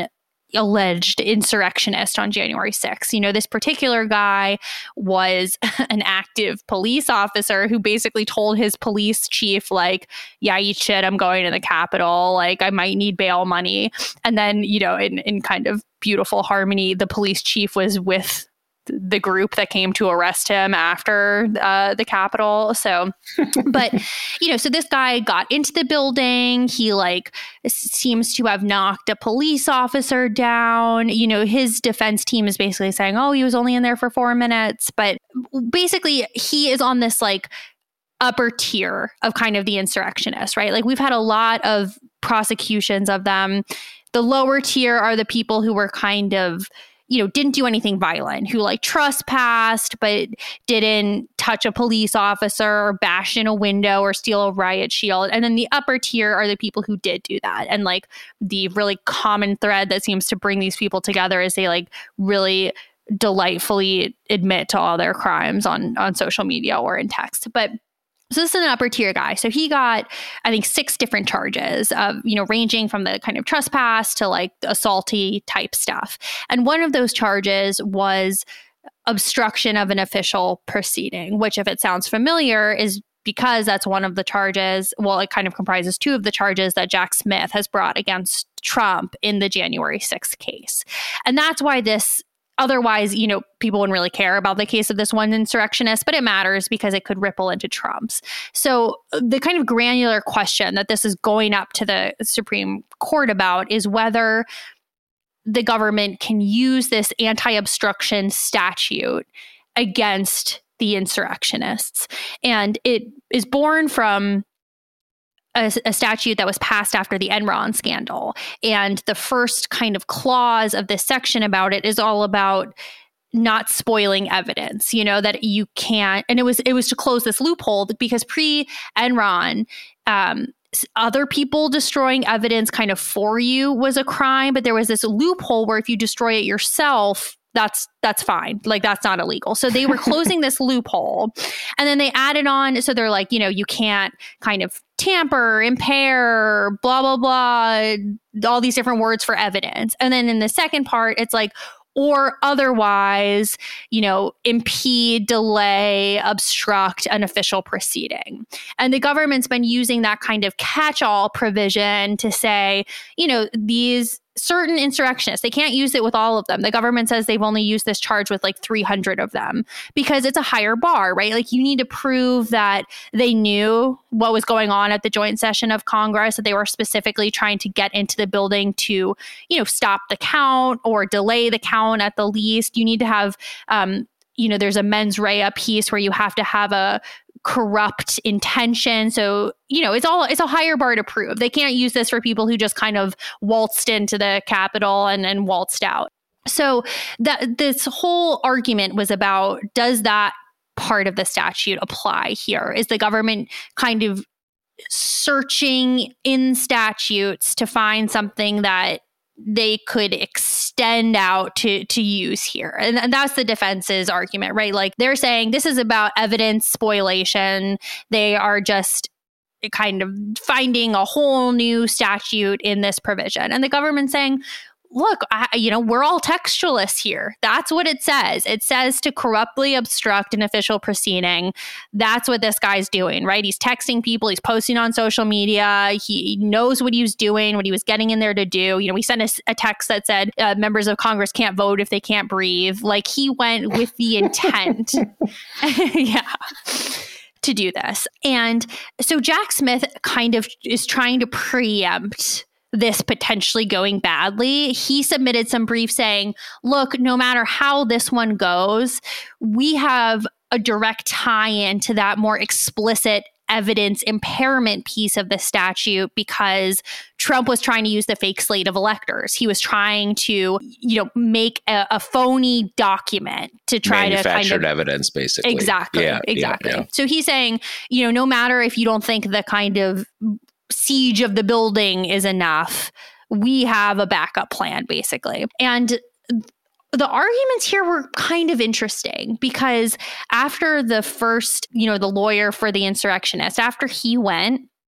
alleged insurrectionist on January sixth. You know, this particular guy was an active police officer who basically told his police chief, like, yeah, eat shit, I'm going to the Capitol. Like, I might need bail money. And then, you know, in, in kind of beautiful harmony, the police chief was with the group that came to arrest him after uh, the Capitol. So, but, you know, so this guy got into the building. He like seems to have knocked a police officer down. You know, his defense team is basically saying, oh, he was only in there for four minutes. But basically, he is on this like upper tier of kind of the insurrectionists, right? Like we've had a lot of prosecutions of them. The lower tier are the people who were kind of, you know, didn't do anything violent, who like trespassed, but didn't touch a police officer or bash in a window or steal a riot shield. And then the upper tier are the people who did do that. And like the really common thread that seems to bring these people together is they like really delightfully admit to all their crimes on, on social media or in text. But so this is an upper tier guy. So he got, I think, six different charges of, you know, ranging from the kind of trespass to like assaulty type stuff. And one of those charges was obstruction of an official proceeding, which, if it sounds familiar, is because that's one of the charges. Well, it kind of comprises two of the charges that Jack Smith has brought against Trump in the January sixth case. And that's why this Otherwise, you know, people wouldn't really care about the case of this one insurrectionist, but it matters because it could ripple into Trump's. So the kind of granular question that this is going up to the Supreme Court about is whether the government can use this anti-obstruction statute against the insurrectionists. And it is born from A, a statute that was passed after the Enron scandal. And the first kind of clause of this section about it is all about not spoiling evidence, you know, that you can't, and it was it was to close this loophole because pre-Enron, um, other people destroying evidence kind of for you was a crime, but there was this loophole where if you destroy it yourself, that's that's fine. Like, that's not illegal. So they were closing this loophole. And then they added on. So they're like, you know, you can't kind of tamper, impair, blah, blah, blah, all these different words for evidence. And then in the second part, it's like, or otherwise, you know, impede, delay, obstruct an official proceeding. And the government's been using that kind of catch-all provision to say, you know, these certain insurrectionists, they can't use it with all of them. The government says they've only used this charge with like three hundred of them because it's a higher bar, right? Like, you need to prove that they knew what was going on at the joint session of Congress, that they were specifically trying to get into the building to, you know, stop the count or delay the count at the least. You need to have, um, you know, there's a mens rea piece where you have to have a corrupt intention. So, you know, it's all it's a higher bar to prove. They can't use this for people who just kind of waltzed into the Capitol and then waltzed out. So that this whole argument was about, does that part of the statute apply here? Is the government kind of searching in statutes to find something that they could extend out to to use here? And, and that's the defense's argument, right? Like, they're saying this is about evidence spoliation. They are just kind of finding a whole new statute in this provision. And the government's saying, look, I, you know, we're all textualists here. That's what it says. It says to corruptly obstruct an official proceeding. That's what this guy's doing, right? He's texting people. He's posting on social media. He knows what he was doing, what he was getting in there to do. You know, we sent a, a text that said uh, members of Congress can't vote if they can't breathe. Like, he went with the intent. Yeah. To do this. And so Jack Smith kind of is trying to preempt this potentially going badly. He submitted some brief saying, look, no matter how this one goes, we have a direct tie-in to that more explicit evidence impairment piece of the statute because Trump was trying to use the fake slate of electors. He was trying to, you know, make a, a phony document to try to kind of manufactured evidence, basically. Exactly. Yeah, exactly. Yeah, yeah. So he's saying, you know, no matter if you don't think the kind of siege of the building is enough, we have a backup plan, basically. And the arguments here were kind of interesting because after the first, you know, the lawyer for the insurrectionist, after he went,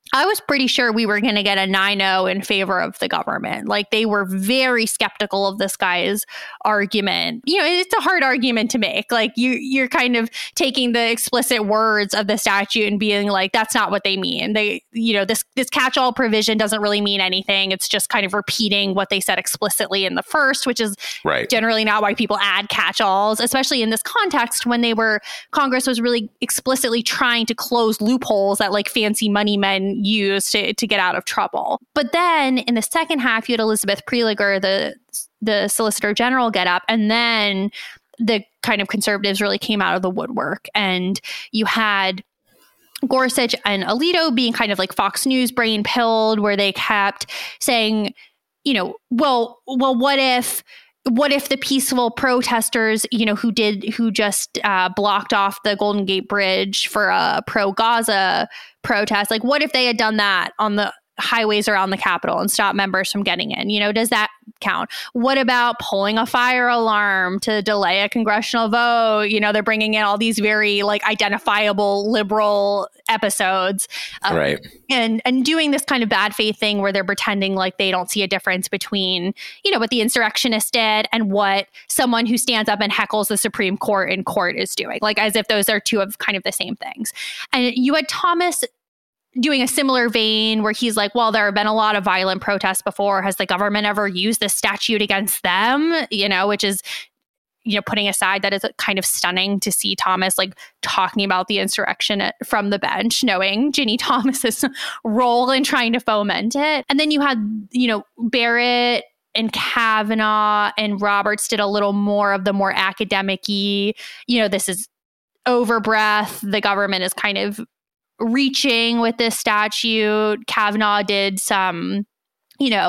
I was pretty sure we were going to get a nine oh in favor of the government. Like, they were very skeptical of this guy's argument. You know, it's a hard argument to make. Like, you, you're kind of taking the explicit words of the statute and being like, that's not what they mean. They, you know, this, this catch-all provision doesn't really mean anything. It's just kind of repeating what they said explicitly in the first, which is right. generally not why people add catch-alls, especially in this context when they were, Congress was really explicitly trying to close loopholes that like fancy money men used to, to get out of trouble. But then in the second half, you had Elizabeth Prelogar, the the Solicitor General, get up, and then the kind of conservatives really came out of the woodwork. And you had Gorsuch and Alito being kind of like Fox News brain pilled, where they kept saying, you know, well, well, what if What if the peaceful protesters, you know, who did, who just uh, blocked off the Golden Gate Bridge for a pro-Gaza protest, like, what if they had done that on the highways around the Capitol and stopped members from getting in? You know, does that count? What about pulling a fire alarm to delay a congressional vote? You know, they're bringing in all these very like identifiable liberal episodes, um, right? And and doing this kind of bad faith thing where they're pretending like they don't see a difference between, you know, what the insurrectionists did and what someone who stands up and heckles the Supreme Court in court is doing, like as if those are two of kind of the same things. And you had Thomas doing a similar vein where he's like, well, there have been a lot of violent protests before. Has the government ever used this statute against them? You know, which is, you know, putting aside that, is kind of stunning to see Thomas like talking about the insurrection at, from the bench, knowing Ginny Thomas's role in trying to foment it. And then you had, you know, Barrett and Kavanaugh and Roberts did a little more of the more academic-y, you know, this is overbreath. The government is kind of reaching with this statute. Kavanaugh did some, you know,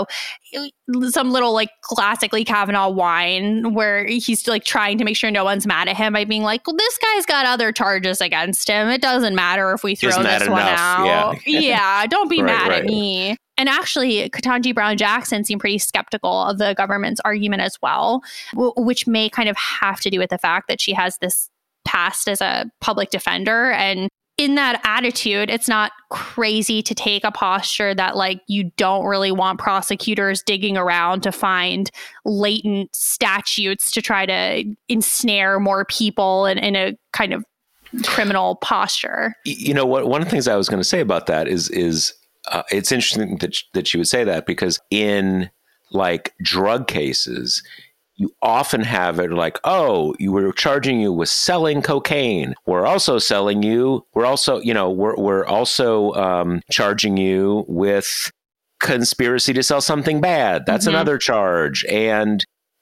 some little like classically Kavanaugh whine where he's like trying to make sure no one's mad at him by being like, well, this guy's got other charges against him. It doesn't matter if we throw Isn't this one enough? out. Yeah. yeah, don't be Right, mad right. at me. And actually, Ketanji Brown Jackson seemed pretty skeptical of the government's argument as well, w- which may kind of have to do with the fact that she has this past as a public defender. And in that attitude, it's not crazy to take a posture that like you don't really want prosecutors digging around to find latent statutes to try to ensnare more people in, in a kind of criminal posture. You know what? One of the things I was going to say about that is is uh, it's interesting that that she would say that, because in like drug cases, you often have it like, oh, you were charging you with selling cocaine. We're also selling you. We're also, you know, we're we're also um, charging you with conspiracy to sell something bad. That's Mm-hmm. another charge. And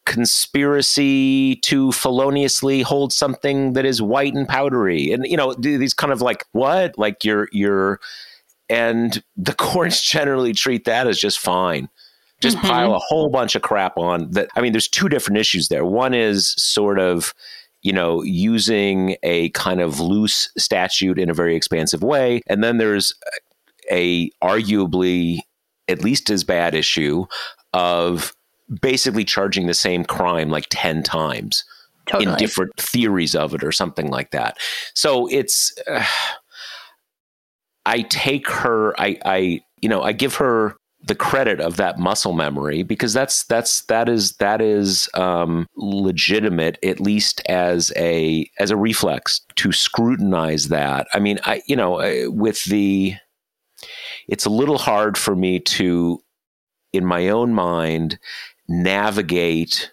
conspiracy to feloniously hold something that is white and powdery. And, you know, these kind of like, what? Like you're, you're, and the courts generally treat that as just fine. Just Mm-hmm. pile a whole bunch of crap on that. I mean, there's two different issues there. One is sort of, you know, using a kind of loose statute in a very expansive way. And then there's a arguably at least as bad issue of basically charging the same crime like ten times Totally. in different theories of it or something like that. So it's, uh, I take her, I, I, you know, I give her the credit of that muscle memory, because that's that's that is that is um, legitimate, at least as a as a reflex to scrutinize that. I mean, I you know with the, it's a little hard for me to, in my own mind, navigate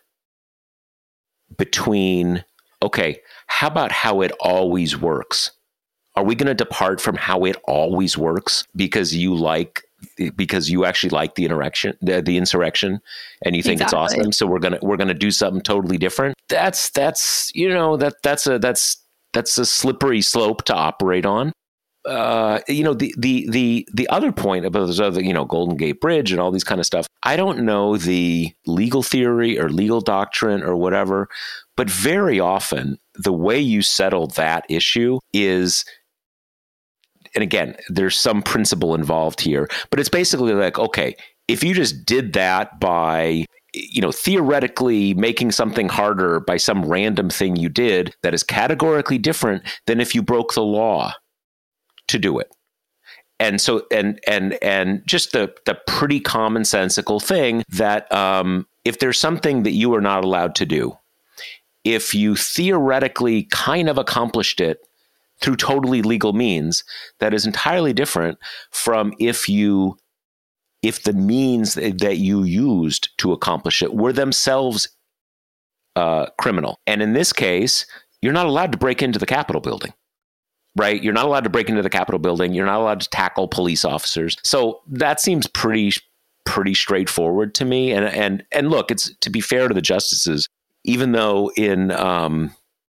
between, okay, how about how it always works? Are we going to depart from how it always works because you like because you actually like the interaction, the, the insurrection, and you think Exactly. it's awesome? So we're gonna we're gonna do something totally different. That's that's you know that that's a that's that's a slippery slope to operate on. Uh, you know the the the the other point about those other you know Golden Gate Bridge and all these kind of stuff. I don't know the legal theory or legal doctrine or whatever, but very often the way you settle that issue is. And again, there's some principle involved here, but it's basically like, okay, if you just did that by, you know, theoretically making something harder by some random thing you did, that is categorically different than if you broke the law to do it. and so and and and just the the pretty commonsensical thing that um, if there's something that you are not allowed to do, if you theoretically kind of accomplished it through totally legal means, that is entirely different from if you if the means that you used to accomplish it were themselves uh, criminal. And in this case, you're not allowed to break into the Capitol building, right? You're not allowed to break into the Capitol building. You're not allowed to tackle police officers. So that seems pretty, pretty straightforward to me. And and and look, it's to be fair to the justices, even though in um,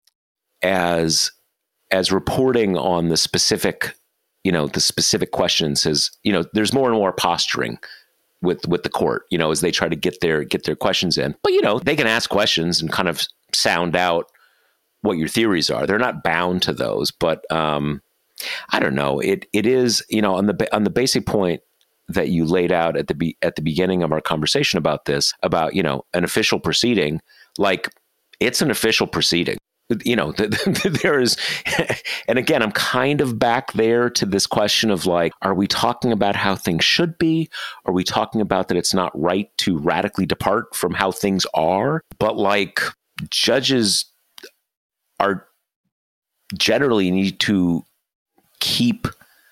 as as reporting on the specific, you know, the specific questions is, you know, there's more and more posturing with with the court, you know, as they try to get their get their questions in. But, you know, they can ask questions and kind of sound out what your theories are. They're not bound to those. But um, I don't know. It it is, you know, on the on the basic point that you laid out at the be, at the beginning of our conversation about this, about, you know, an official proceeding, like it's an official proceeding. You know, there is, and again, I'm kind of back there to this question of like, are we talking about how things should be? Are we talking about that it's not right to radically depart from how things are? But like, judges are generally need to keep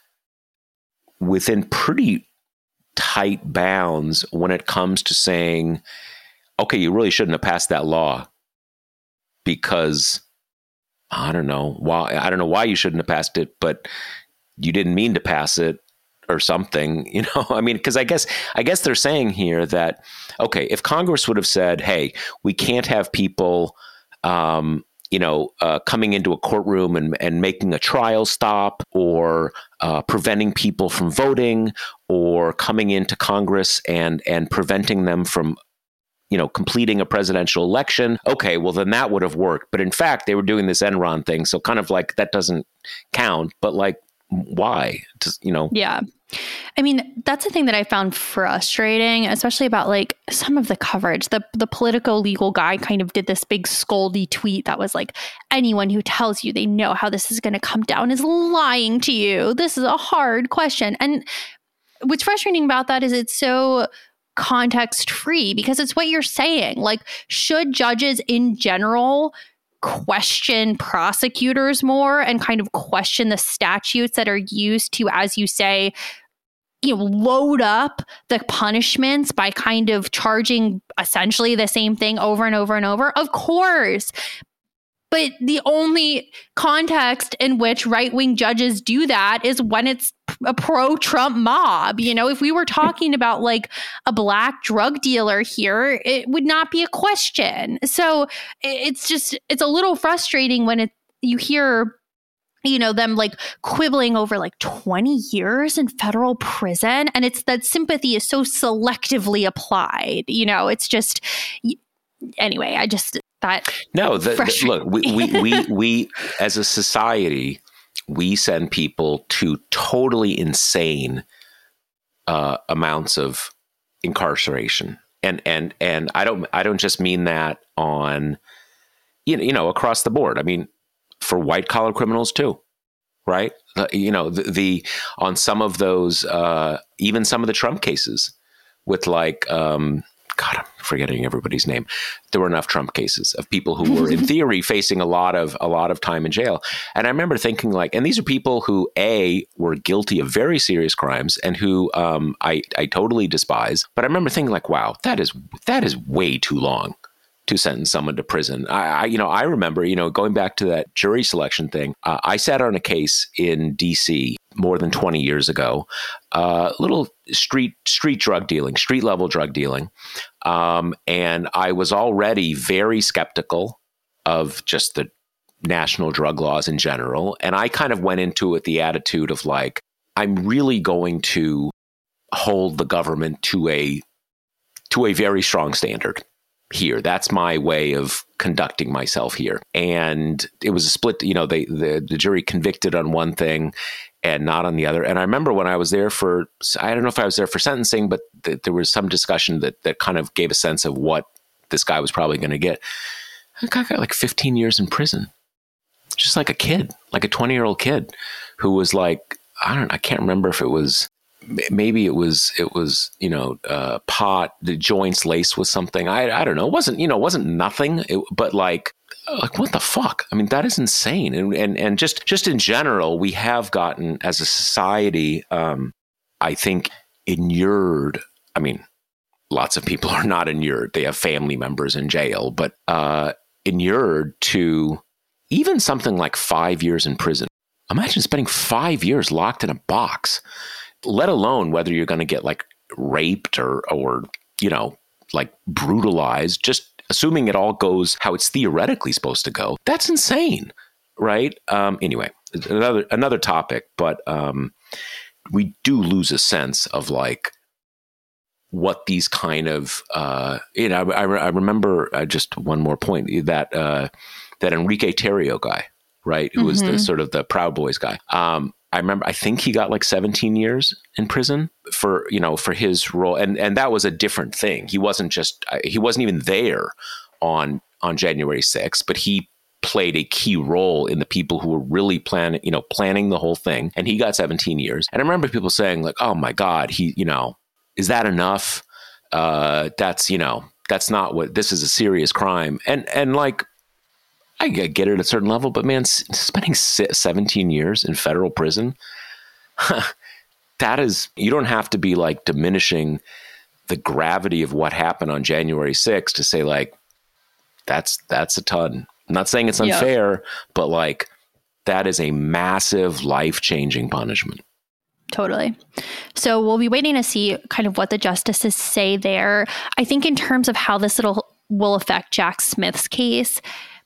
within pretty tight bounds when it comes to saying, okay, you really shouldn't have passed that law because I don't know why. I don't know why you shouldn't have passed it, but you didn't mean to pass it, or something. You know, I mean, because I guess I guess they're saying here that okay, if Congress would have said, "Hey, we can't have people, um, you know, uh, coming into a courtroom and and making a trial stop, or uh, preventing people from voting, or coming into Congress and and preventing them from, you know, completing a presidential election," okay, well, then that would have worked. But in fact, they were doing this Enron thing. So kind of like that doesn't count. But like, why? Just, you know? Yeah. I mean, that's the thing that I found frustrating, especially about like some of the coverage. The the Politico legal guy kind of did this big scoldy tweet that was like, anyone who tells you they know how this is going to come down is lying to you. This is a hard question. And what's frustrating about that is it's so context free, because it's what you're saying. Like, should judges in general question prosecutors more and kind of question the statutes that are used to, as you say, you know, load up the punishments by kind of charging essentially the same thing over and over and over? Of course. But the only context in which right-wing judges do that is when it's a pro-Trump mob. You know, if we were talking about like a black drug dealer here, it would not be a question. So it's just, it's a little frustrating when it you hear, you know, them like quibbling over like twenty years in federal prison. And it's that sympathy is so selectively applied. You know, it's just, anyway, I just... That no, the, the, look, we, we, we, we, as a society, we send people to totally insane uh, amounts of incarceration. And, and, and I don't, I don't just mean that on, you know, you know, across the board. I mean, for white collar criminals too, right? Uh, you know, the, the, on some of those, uh, even some of the Trump cases with like, um, God, I'm forgetting everybody's name. There were enough Trump cases of people who were in theory facing a lot of a lot of time in jail. And I remember thinking like, and these are people who A, were guilty of very serious crimes and who um, I, I totally despise. But I remember thinking like, wow, that is that is way too long to sentence someone to prison. I, I you know, I remember, you know, going back to that jury selection thing, uh, I sat on a case in D C more than twenty years ago, uh, little street street drug dealing, street level drug dealing. Um, and I was already very skeptical of just the national drug laws in general. And I kind of went into it with the attitude of like, I'm really going to hold the government to a to a very strong standard here. That's my way of conducting myself here. And it was a split, you know, they, the, the jury convicted on one thing and not on the other. And I remember when I was there for, I don't know if I was there for sentencing, but th- there was some discussion that that kind of gave a sense of what this guy was probably going to get. The guy got like fifteen years in prison, just like a kid, like a twenty year old kid who was like, I don't, I can't remember if it was, maybe it was, it was, you know, uh, pot, the joints laced with something. I, I don't know. It wasn't, you know, it wasn't nothing, it, but like, like, what the fuck? I mean, that is insane. And, and, and just, just in general, we have gotten as a society, um, I think inured, I mean, lots of people are not inured. They have family members in jail, but, uh, inured to even something like five years in prison. Imagine spending five years locked in a box, let alone whether you're going to get like raped or, or, you know, like brutalized, just assuming it all goes how it's theoretically supposed to go. That's insane. Right. Um, anyway, another, another topic, but, um, we do lose a sense of like what these kind of, uh, you know, I, I remember uh, just one more point that, uh, that Enrique Tarrio guy, right? Who mm-hmm. was the sort of the Proud Boys guy. Um, I remember, I think he got like seventeen years in prison for, you know, for his role. And, and that was a different thing. He wasn't just, he wasn't even there on, on January sixth, but he played a key role in the people who were really planning, you know, planning the whole thing. And he got seventeen years. And I remember people saying like, oh my God, he, you know, is that enough? Uh, that's, you know, that's not what, this is a serious crime. And, and like, I get it at a certain level, but man, spending seventeen years in federal prison, that is, you don't have to be like diminishing the gravity of what happened on January sixth to say like, that's, that's a ton. I'm not saying it's unfair, yeah. but like, that is a massive life-changing punishment. Totally. So we'll be waiting to see kind of what the justices say there. I think in terms of how this will, will affect Jack Smith's case,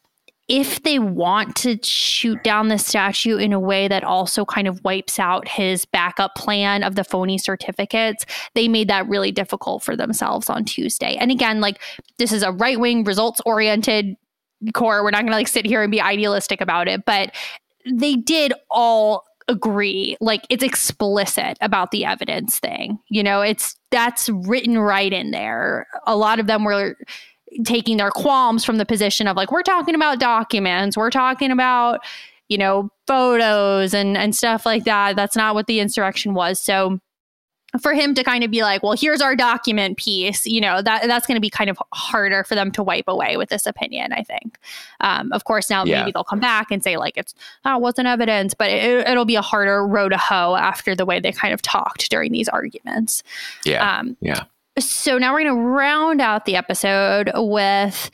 if they want to shoot down the statute in a way that also kind of wipes out his backup plan of the phony certificates, they made that really difficult for themselves on Tuesday. And again, like, this is a right-wing, results-oriented court. We're not going to like sit here and be idealistic about it, but they did all agree, like, it's explicit about the evidence thing. You know, it's, that's written right in there. A lot of them were taking their qualms from the position of like, we're talking about documents, we're talking about, you know, photos and, and stuff like that. That's not what the insurrection was. So for him to kind of be like, well, here's our document piece, you know, that that's going to be kind of harder for them to wipe away with this opinion, I think. Um, of course, now yeah. maybe they'll come back and say like, it's, oh, wasn't evidence, but it, it'll be a harder row to hoe after the way they kind of talked during these arguments. Yeah. Um, yeah. So now we're going to round out the episode with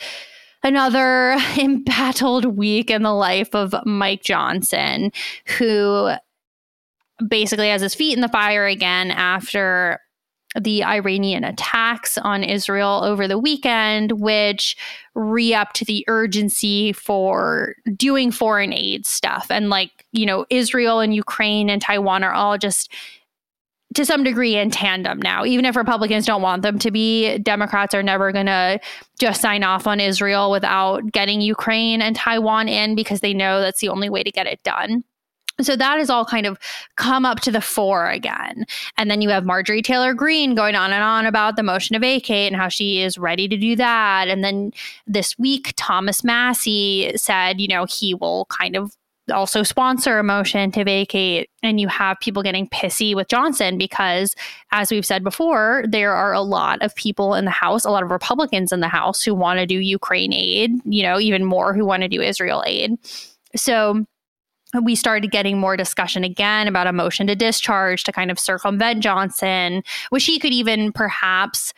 another embattled week in the life of Mike Johnson, who basically has his feet in the fire again after the Iranian attacks on Israel over the weekend, which re-upped the urgency for doing foreign aid stuff. And like, you know, Israel and Ukraine and Taiwan are all just to some degree in tandem now. Even if Republicans don't want them to be, Democrats are never going to just sign off on Israel without getting Ukraine and Taiwan in, because they know that's the only way to get it done. So that has all kind of come up to the fore again. And then you have Marjorie Taylor Greene going on and on about the motion to vacate and how she is ready to do that. And then this week, Thomas Massie said, you know, he will kind of also sponsor a motion to vacate. And you have people getting pissy with Johnson because, as we've said before, there are a lot of people in the House, a lot of Republicans in the House who want to do Ukraine aid, you know, even more who want to do Israel aid. So we started getting more discussion again about a motion to discharge to kind of circumvent Johnson, which he could even perhaps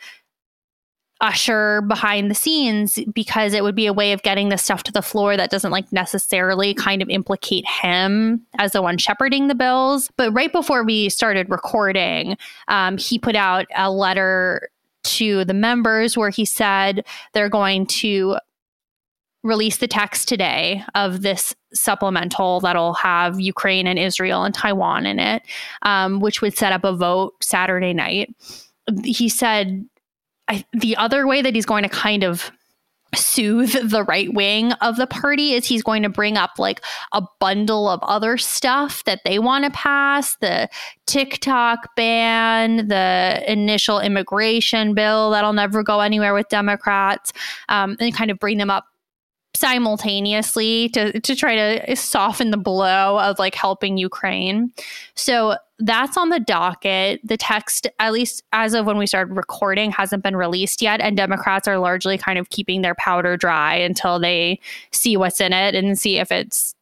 usher behind the scenes, because it would be a way of getting the stuff to the floor that doesn't like necessarily kind of implicate him as the one shepherding the bills. But right before we started recording, um, he put out a letter to the members where he said they're going to release the text today of this supplemental that'll have Ukraine and Israel and Taiwan in it, um, which would set up a vote Saturday night. He said I, the other way that he's going to kind of soothe the right wing of the party is he's going to bring up like a bundle of other stuff that they want to pass, the TikTok ban, the initial immigration bill that'll never go anywhere with Democrats, um, and kind of bring them up simultaneously to, to try to soften the blow of like helping Ukraine. So that's on the docket. The text, at least as of when we started recording, hasn't been released yet. And Democrats are largely kind of keeping their powder dry until they see what's in it and see if it's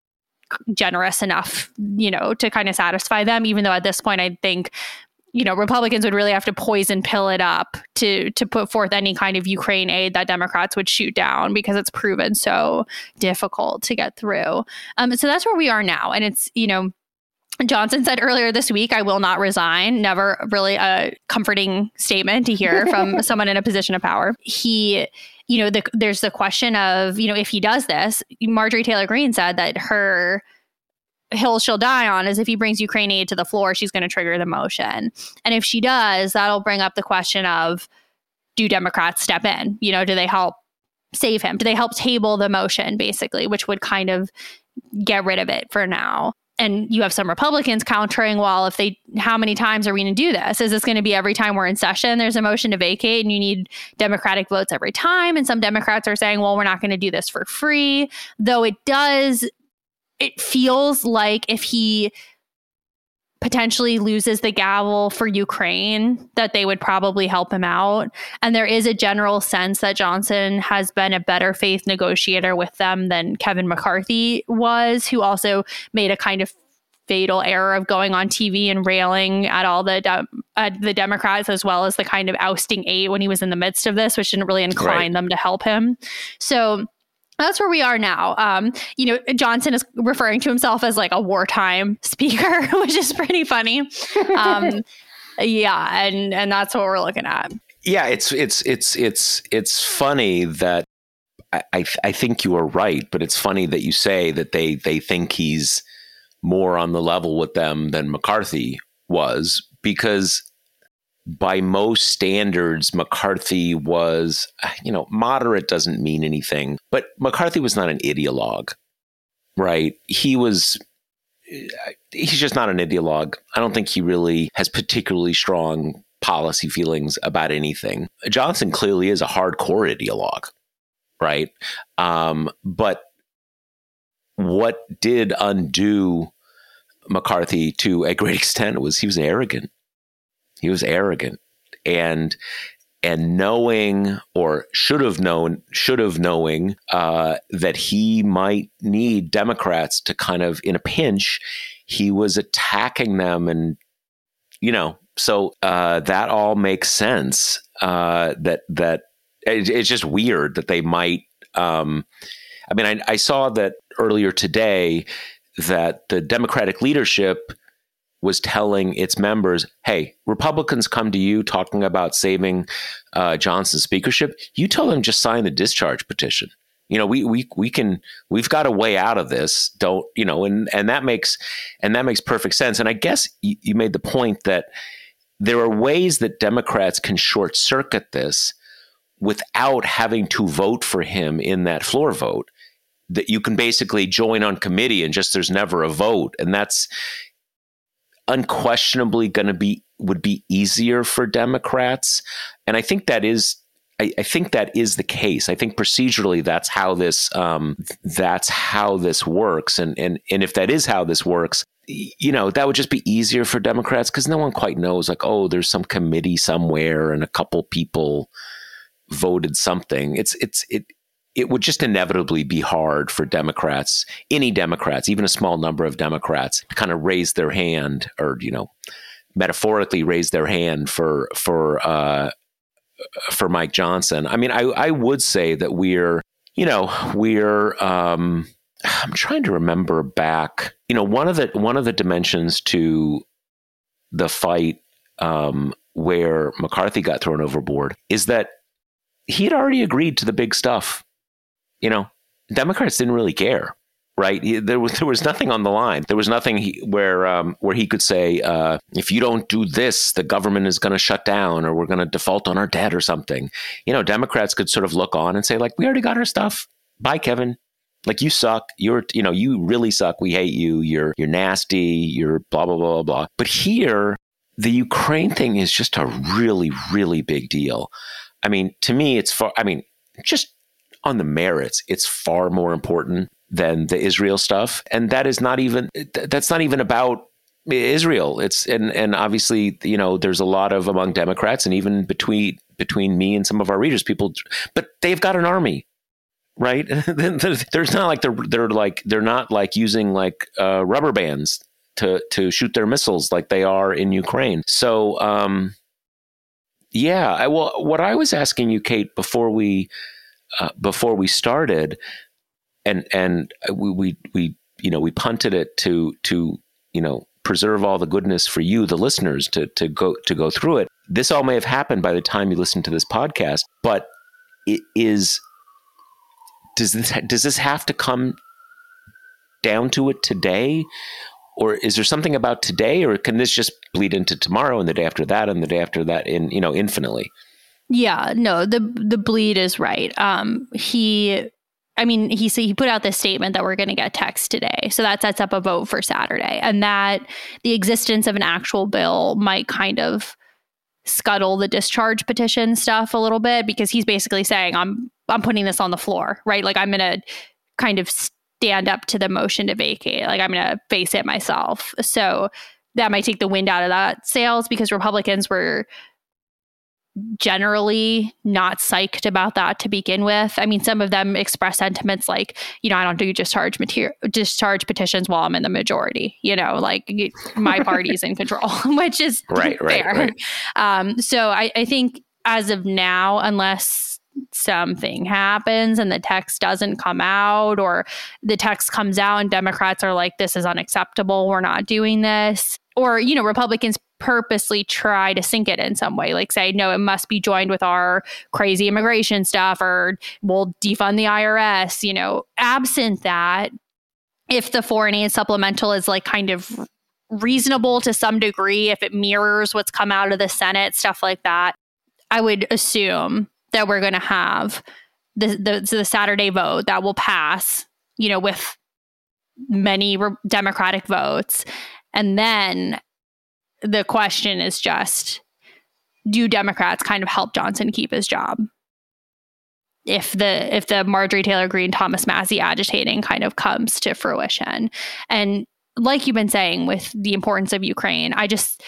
generous enough, you know, to kind of satisfy them. Even though at this point, I think, you know, Republicans would really have to poison pill it up to to put forth any kind of Ukraine aid that Democrats would shoot down, because it's proven so difficult to get through. Um, so that's where we are now. And it's, you know, Johnson said earlier this week, I will not resign. Never really a comforting statement to hear from someone in a position of power. He, you know, the, there's the question of, you know, if he does this, Marjorie Taylor Greene said that her hill she'll die on is if he brings Ukraine aid to the floor, she's going to trigger the motion. And if she does, that'll bring up the question of, do Democrats step in? You know, do they help save him? Do they help table the motion, basically, which would kind of get rid of it for now? And you have some Republicans countering, well, if they, how many times are we going to do this? Is this going to be every time we're in session, there's a motion to vacate and you need Democratic votes every time? And some Democrats are saying, well, we're not going to do this for free. Though it does, it feels like if he potentially loses the gavel for Ukraine, that they would probably help him out. And there is a general sense that Johnson has been a better faith negotiator with them than Kevin McCarthy was, who also made a kind of fatal error of going on T V and railing at all the de- at the Democrats, as well as the kind of ousting eight when he was in the midst of this, which didn't really incline right. them to help him. So that's where we are now. Um, you know, Johnson is referring to himself as like a wartime speaker, which is pretty funny. Um, yeah, and and that's what we're looking at. Yeah, it's it's it's it's it's funny that I I, I think you are right, but it's funny that you say that they they think he's more on the level with them than McCarthy was, because by most standards, McCarthy was, you know, moderate doesn't mean anything, but McCarthy was not an ideologue, right? He was, he's just not an ideologue. I don't think he really has particularly strong policy feelings about anything. Johnson clearly is a hardcore ideologue, right? Um, but what did undo McCarthy to a great extent was he was arrogant. He was arrogant, and and knowing, or should have known, should have knowing uh, that he might need Democrats to kind of, in a pinch, he was attacking them, and you know, so uh, that all makes sense. Uh, that that it, it's just weird that they might. Um, I mean, I, I saw that earlier today that the Democratic leadership was telling its members, hey, Republicans come to you talking about saving uh, Johnson's speakership. You tell them just sign the discharge petition. You know, we we we can we've got a way out of this. Don't, you know, and and that makes and that makes perfect sense. And I guess you, you made the point that there are ways that Democrats can short circuit this without having to vote for him in that floor vote. That you can basically join on committee and just there's never a vote, and that's unquestionably going to be would be easier for Democrats. And I think that is I, I think that is the case. I think procedurally that's how this um, that's how this works. And and and if that is how this works, you know, that would just be easier for Democrats because no one quite knows, like, oh, there's some committee somewhere and a couple people voted something. It's it's it It would just inevitably be hard for Democrats, any Democrats, even a small number of Democrats, to kind of raise their hand, or, you know, metaphorically raise their hand for for uh, for Mike Johnson. I mean, I, I would say that we're, you know, we're. Um, I'm trying to remember back. You know, one of the one of the dimensions to the fight um, where McCarthy got thrown overboard is that he had already agreed to the big stuff. You know, Democrats didn't really care, right? There was there was nothing on the line. There was nothing he, where um, where he could say, uh, if you don't do this, the government is going to shut down, or we're going to default on our debt or something. You know, Democrats could sort of look on and say, like, we already got our stuff. Bye, Kevin. Like, you suck. You're, you know, you really suck. We hate you. You're you're nasty. You're blah, blah, blah, blah. But here, the Ukraine thing is just a really, really big deal. I mean, to me, it's far. I mean, just on the merits, it's far more important than the Israel stuff. And that is not even, that's not even about Israel. It's, and, and obviously, you know, there's a lot of among Democrats and even between, between me and some of our readers, people, but they've got an army, right? There's not like they're, they're like, they're not like using like uh, rubber bands to, to shoot their missiles like they are in Ukraine. So, um, yeah, I, well, what I was asking you, Kate, before we, uh, before we started, and, and we, we, we, you know, we punted it to, to, you know, preserve all the goodness for you, the listeners, to, to go, to go through it. This all may have happened by the time you listen to this podcast, but it is, does this, does this have to come down to it today? Or is there something about today, or can this just bleed into tomorrow and the day after that and the day after that in, you know, infinitely? Yeah, no, the the bleed is right. Um, he, I mean, he he put out this statement that we're going to get text today. So that sets up a vote for Saturday, and that the existence of an actual bill might kind of scuttle the discharge petition stuff a little bit, because he's basically saying, I'm I'm putting this on the floor, right? Like, I'm going to kind of stand up to the motion to vacate. Like, I'm going to face it myself. So that might take the wind out of that sails, because Republicans were generally not psyched about that to begin with. I mean, some of them express sentiments like, you know, I don't do discharge material, discharge petitions while I'm in the majority, you know, like my party's in control, which is right, right, fair. Right. Um, so I, I think as of now, unless something happens and the text doesn't come out, or the text comes out and Democrats are like, this is unacceptable, we're not doing this, or, you know, Republicans purposely try to sink it in some way, like say, no, it must be joined with our crazy immigration stuff, or we'll defund the I R S, you know, absent that, if the foreign aid supplemental is like kind of reasonable to some degree, if it mirrors what's come out of the Senate, stuff like that, I would assume that we're going to have the, the the Saturday vote that will pass, you know, with many re- Democratic votes. And then the question is just, do Democrats kind of help Johnson keep his job? If the if the Marjorie Taylor Greene, Thomas Massie agitating kind of comes to fruition. And like you've been saying with the importance of Ukraine, I just...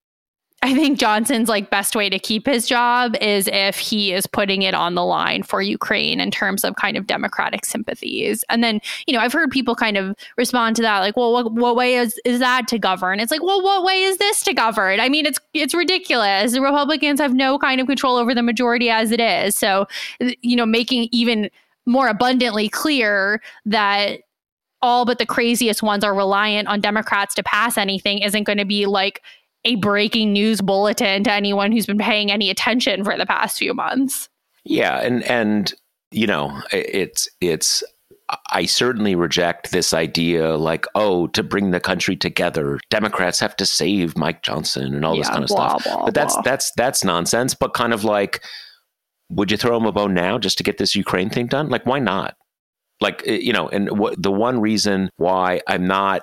I think Johnson's like best way to keep his job is if he is putting it on the line for Ukraine in terms of kind of Democratic sympathies. And then, you know, I've heard people kind of respond to that like, well, what, what way is, is that to govern? It's like, well, what way is this to govern? I mean, it's it's ridiculous. The Republicans have no kind of control over the majority as it is. So, you know, making even more abundantly clear that all but the craziest ones are reliant on Democrats to pass anything isn't going to be like a breaking news bulletin to anyone who's been paying any attention for the past few months. Yeah. And, and, you know, it's, it's, I certainly reject this idea like, oh, to bring the country together, Democrats have to save Mike Johnson and all yeah, this kind of blah, stuff. Blah, but that's, blah. that's, that's nonsense. But kind of like, would you throw him a bone now just to get this Ukraine thing done? Like, why not? Like, you know, and what the one reason why I'm not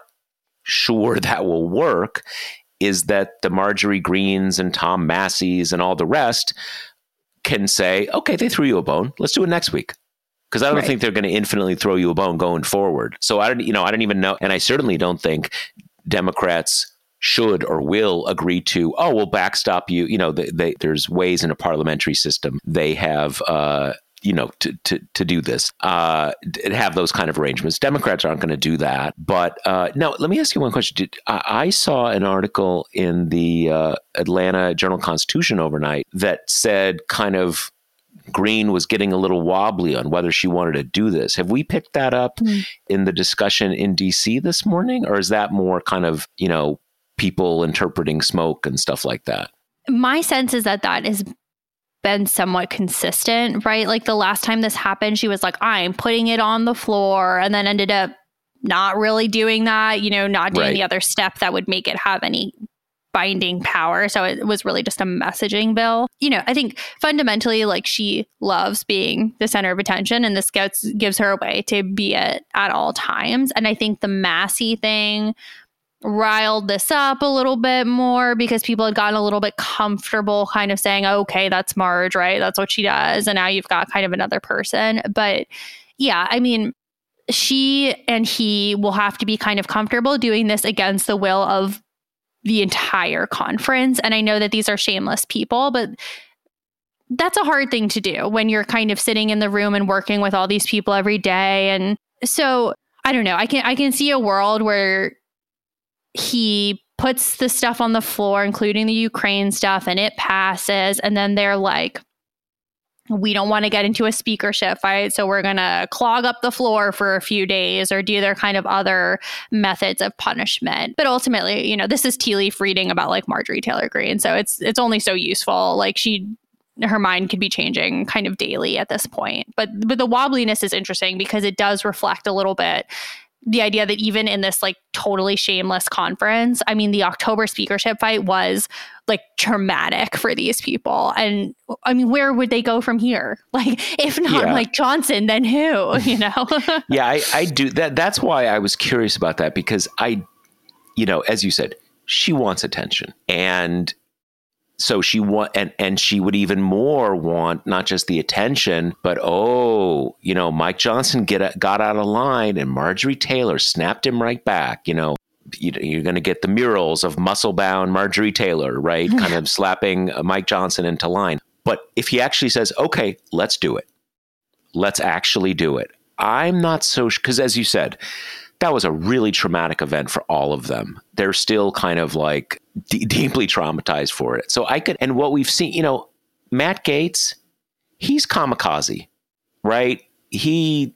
sure that will work is that the Marjorie Greenes and Tom Massies and all the rest can say, okay, they threw you a bone. Let's do it next week. Because I don't right. think they're going to infinitely throw you a bone going forward. So I don't, you know, I don't even know. And I certainly don't think Democrats should or will agree to, oh, we'll backstop you. You know, they, they, there's ways in a parliamentary system they have, uh, you know, to, to, to do this, uh, have those kind of arrangements. Democrats aren't going to do that. But uh, now, let me ask you one question. Did, I, I saw an article in the uh, Atlanta Journal-Constitution overnight that said kind of Greene was getting a little wobbly on whether she wanted to do this. Have we picked that up mm. in the discussion in D C this morning? Or is that more kind of, you know, people interpreting smoke and stuff like that? My sense is that that is been somewhat consistent, right? Like the last time this happened, she was like, I'm putting it on the floor, and then ended up not really doing that, you know, not doing right. the other step that would make it have any binding power. So it was really just a messaging bill. You know, I think fundamentally, like, she loves being the center of attention, and this gets, gives her a way to be it at all times. And I think the Massie thing riled this up a little bit more because people had gotten a little bit comfortable kind of saying, okay, that's Marge, right? That's what she does. And now you've got kind of another person. But yeah, I mean, she and he will have to be kind of comfortable doing this against the will of the entire conference. And I know that these are shameless people, but that's a hard thing to do when you're kind of sitting in the room and working with all these people every day. And so I don't know, I can I can see a world where he puts the stuff on the floor, including the Ukraine stuff, and it passes. And then they're like, we don't want to get into a speakership fight, so we're going to clog up the floor for a few days or do their kind of other methods of punishment. But ultimately, you know, this is tea leaf reading about like Marjorie Taylor Greene. So it's it's only so useful. Like she, her mind could be changing kind of daily at this point. But but the wobbliness is interesting because it does reflect a little bit the idea that even in this like totally shameless conference, I mean, the October speakership fight was like traumatic for these people. And I mean, where would they go from here? Like, if not yeah. Mike Johnson, then who, you know? yeah, I, I do that. That's why I was curious about that, because I, you know, as you said, she wants attention. And so she want, and, and she would even more want not just the attention, but, oh, you know, Mike Johnson get, got out of line and Marjorie Taylor snapped him right back. You know, you, you're going to get the murals of muscle-bound Marjorie Taylor, right? Kind of slapping Mike Johnson into line. But if he actually says, okay, let's do it. Let's actually do it. I'm not so, because as you said, that was a really traumatic event for all of them. They're still kind of like d- deeply traumatized for it. So I could, and what we've seen, you know, Matt Gaetz, he's kamikaze, right? He,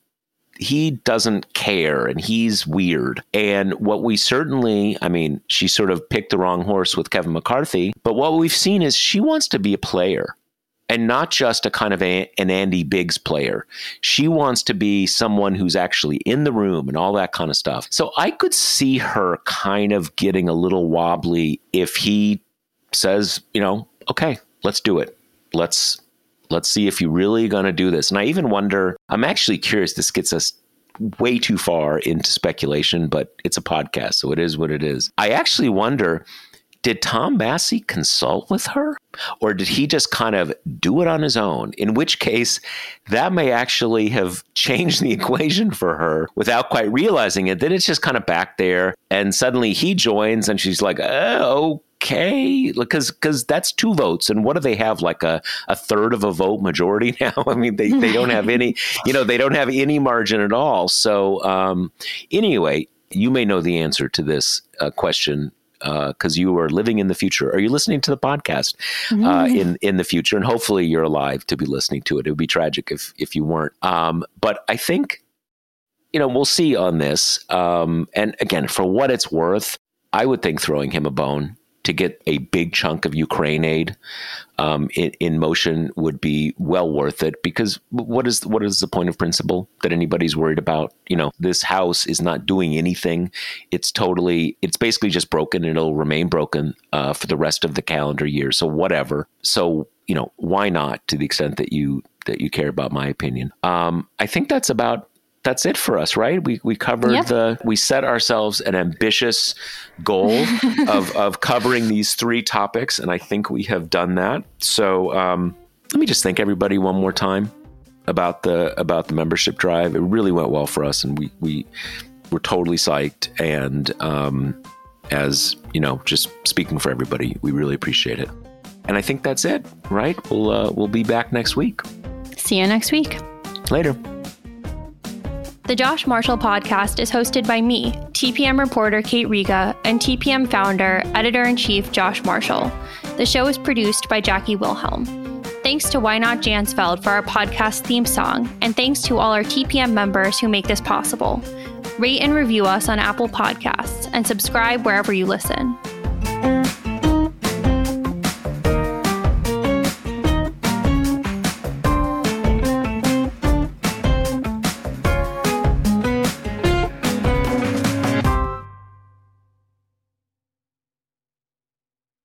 he doesn't care and he's weird. And what we certainly, I mean, she sort of picked the wrong horse with Kevin McCarthy, but what we've seen is she wants to be a player. And not just a kind of a, an Andy Biggs player. She wants to be someone who's actually in the room and all that kind of stuff. So I could see her kind of getting a little wobbly if he says, you know, okay, let's do it. Let's let's see if you're really going to do this. And I even wonder, I'm actually curious, this gets us way too far into speculation, but it's a podcast, so it is what it is. I actually wonder, did Tom Massey consult with her, or did he just kind of do it on his own? In which case, that may actually have changed the equation for her without quite realizing it. Then it's just kind of back there, and suddenly he joins, and she's like, oh, okay, because because that's two votes. And what do they have, like a, a third of a vote majority now? I mean, they, they don't have any, you know, they don't have any margin at all. So um, anyway, you may know the answer to this uh, question, because uh, you are living in the future. Are you listening to the podcast uh, in, in the future? And hopefully you're alive to be listening to it. It would be tragic if, if you weren't. Um, but I think, you know, we'll see on this. Um, and again, for what it's worth, I would think throwing him a bone to get a big chunk of Ukraine aid um, in, in motion would be well worth it, because what is what is the point of principle that anybody's worried about? You know, this house is not doing anything. It's totally, it's basically just broken, and it'll remain broken uh, for the rest of the calendar year. So whatever. So, you know, why not, to the extent that you that you care about my opinion? Um, I think that's about That's it for us, right? We we covered yep. the, we set ourselves an ambitious goal of, of covering these three topics, and I think we have done that. So um, let me just thank everybody one more time about the about the membership drive. It really went well for us, and we we were totally psyched. And um, as you know, just speaking for everybody, we really appreciate it. And I think that's it, right? We'll uh, we'll be back next week. See you next week. Later. The Josh Marshall podcast is hosted by me, T P M reporter Kate Riga, and T P M founder, editor-in-chief Josh Marshall. The show is produced by Jackie Wilhelm. Thanks to Why Not Jansfeld for our podcast theme song, and thanks to all our T P M members who make this possible. Rate and review us on Apple Podcasts, and subscribe wherever you listen.